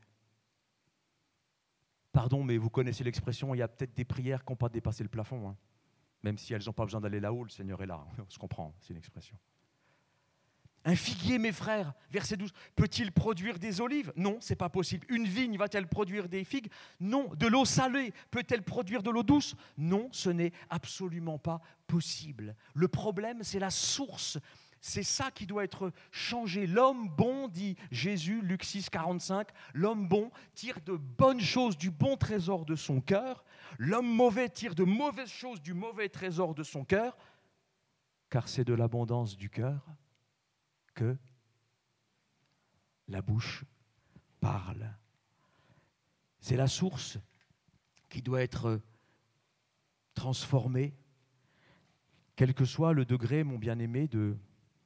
Pardon, mais vous connaissez l'expression, il y a peut-être des prières qui n'ont pas dépassé le plafond. Hein. Même si elles n'ont pas besoin d'aller là-haut, le Seigneur est là. On se comprend, c'est une expression. Un figuier, mes frères, verset 12, peut-il produire des olives? Non, ce n'est pas possible. Une vigne va-t-elle produire des figues? Non. De l'eau salée peut-elle produire de l'eau douce? Non, ce n'est absolument pas possible. Le problème, c'est la source. C'est ça qui doit être changé. L'homme bon, dit Jésus, Luc 6, 45, l'homme bon tire de bonnes choses du bon trésor de son cœur. L'homme mauvais tire de mauvaises choses du mauvais trésor de son cœur, car c'est de l'abondance du cœur que la bouche parle. C'est la source qui doit être transformée, quel que soit le degré, mon bien-aimé, de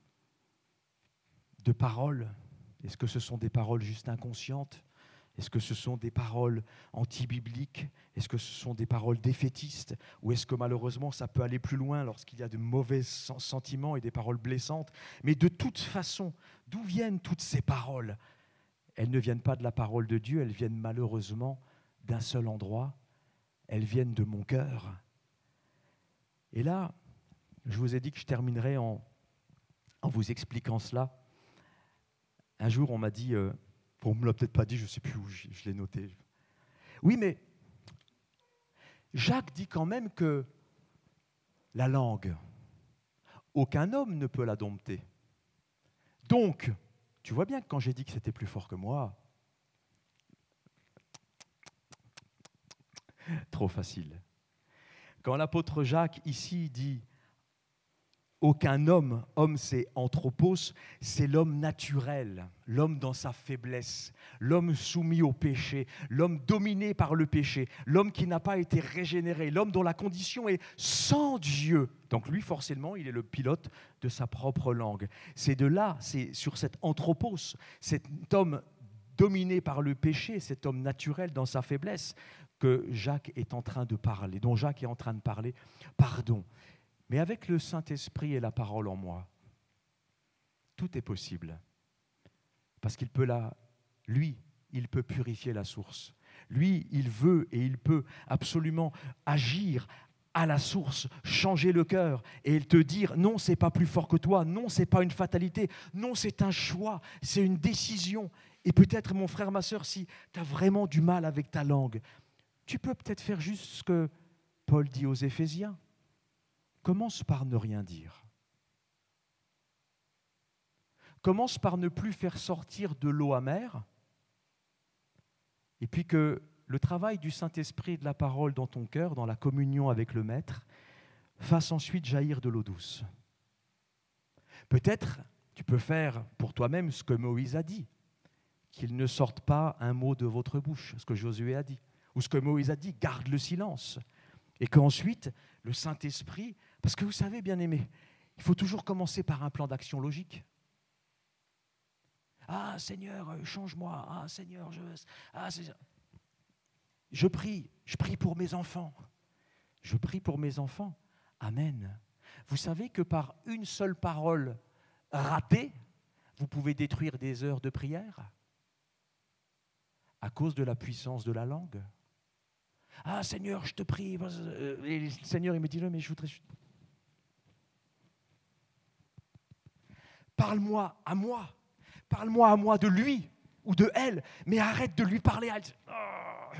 paroles. Est-ce que ce sont des paroles juste inconscientes? Est-ce que ce sont des paroles anti-bibliques? Est-ce que ce sont des paroles défaitistes? Ou est-ce que malheureusement ça peut aller plus loin lorsqu'il y a de mauvais sentiments et des paroles blessantes? Mais de toute façon, d'où viennent toutes ces paroles? Elles ne viennent pas de la parole de Dieu, elles viennent malheureusement d'un seul endroit. Elles viennent de mon cœur. Et là, je vous ai dit que je terminerais en vous expliquant cela. Un jour, on m'a dit, on ne me l'a peut-être pas dit, je ne sais plus où je l'ai noté. Oui, mais Jacques dit quand même que la langue, aucun homme ne peut la dompter. Donc, tu vois bien que quand j'ai dit que c'était plus fort que moi, trop facile. Quand l'apôtre Jacques ici dit aucun homme c'est anthropos, c'est l'homme naturel, l'homme dans sa faiblesse, l'homme soumis au péché, l'homme dominé par le péché, l'homme qui n'a pas été régénéré, l'homme dont la condition est sans Dieu. Donc lui, forcément, il est le pilote de sa propre langue. C'est de là, c'est sur cet anthropos, cet homme dominé par le péché, cet homme naturel dans sa faiblesse, que Jacques est en train de parler, dont Jacques est en train de parler. Pardon. Mais avec le Saint-Esprit et la parole en moi, tout est possible. Parce qu'il peut lui, il peut purifier la source. Lui, il veut et il peut absolument agir à la source, changer le cœur et te dire non, c'est pas plus fort que toi, non, c'est pas une fatalité, non, c'est un choix, c'est une décision. Et peut-être, mon frère, ma sœur, si tu as vraiment du mal avec ta langue, tu peux peut-être faire juste ce que Paul dit aux Éphésiens. Commence par ne rien dire. Commence par ne plus faire sortir de l'eau amère, et puis que le travail du Saint-Esprit et de la parole dans ton cœur, dans la communion avec le Maître, fasse ensuite jaillir de l'eau douce. Peut-être tu peux faire pour toi-même ce que Moïse a dit, qu'il ne sorte pas un mot de votre bouche, ce que Josué a dit, ou ce que Moïse a dit, garde le silence, et qu'ensuite le Saint-Esprit, parce que vous savez, bien-aimés, il faut toujours commencer par un plan d'action logique. Ah Seigneur, change-moi. Ah Seigneur, je prie pour mes enfants. Je prie pour mes enfants. Amen. Vous savez que par une seule parole ratée, vous pouvez détruire des heures de prière à cause de la puissance de la langue. Ah Seigneur, je te prie. Et le Seigneur, il me dit, mais je voudrais... Parle-moi à moi. Parle-moi à moi de lui ou de elle, mais arrête de lui parler à elle. Oh.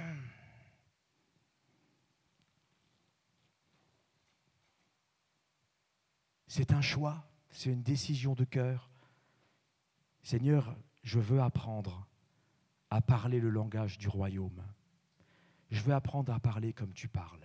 C'est un choix, c'est une décision de cœur. Seigneur, je veux apprendre à parler le langage du royaume. Je veux apprendre à parler comme tu parles.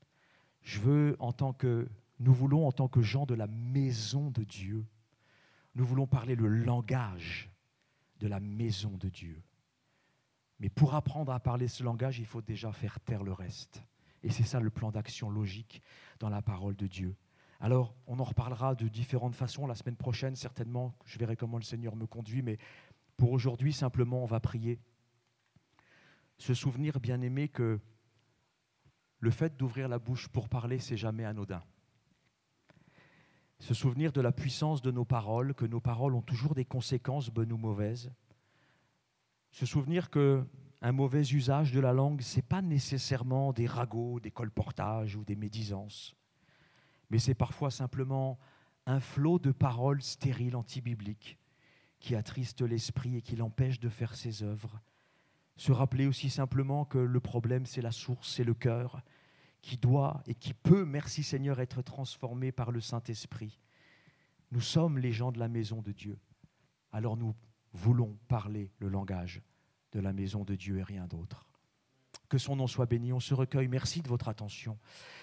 Nous voulons, en tant que gens de la maison de Dieu, nous voulons parler le langage de la maison de Dieu. Mais pour apprendre à parler ce langage, il faut déjà faire taire le reste. Et c'est ça le plan d'action logique dans la parole de Dieu. Alors, on en reparlera de différentes façons. La semaine prochaine, certainement, je verrai comment le Seigneur me conduit. Mais pour aujourd'hui, simplement, on va prier. Se souvenir, bien-aimé, que le fait d'ouvrir la bouche pour parler, c'est jamais anodin. Se souvenir de la puissance de nos paroles, que nos paroles ont toujours des conséquences, bonnes ou mauvaises. Se souvenir qu'un mauvais usage de la langue, ce n'est pas nécessairement des ragots, des colportages ou des médisances, mais c'est parfois simplement un flot de paroles stériles antibibliques qui attristent l'esprit et qui l'empêchent de faire ses œuvres. Se rappeler aussi simplement que le problème, c'est la source, c'est le cœur, qui doit et qui peut, merci Seigneur, être transformé par le Saint-Esprit. Nous sommes les gens de la maison de Dieu. Alors nous voulons parler le langage de la maison de Dieu et rien d'autre. Que son nom soit béni. On se recueille. Merci de votre attention.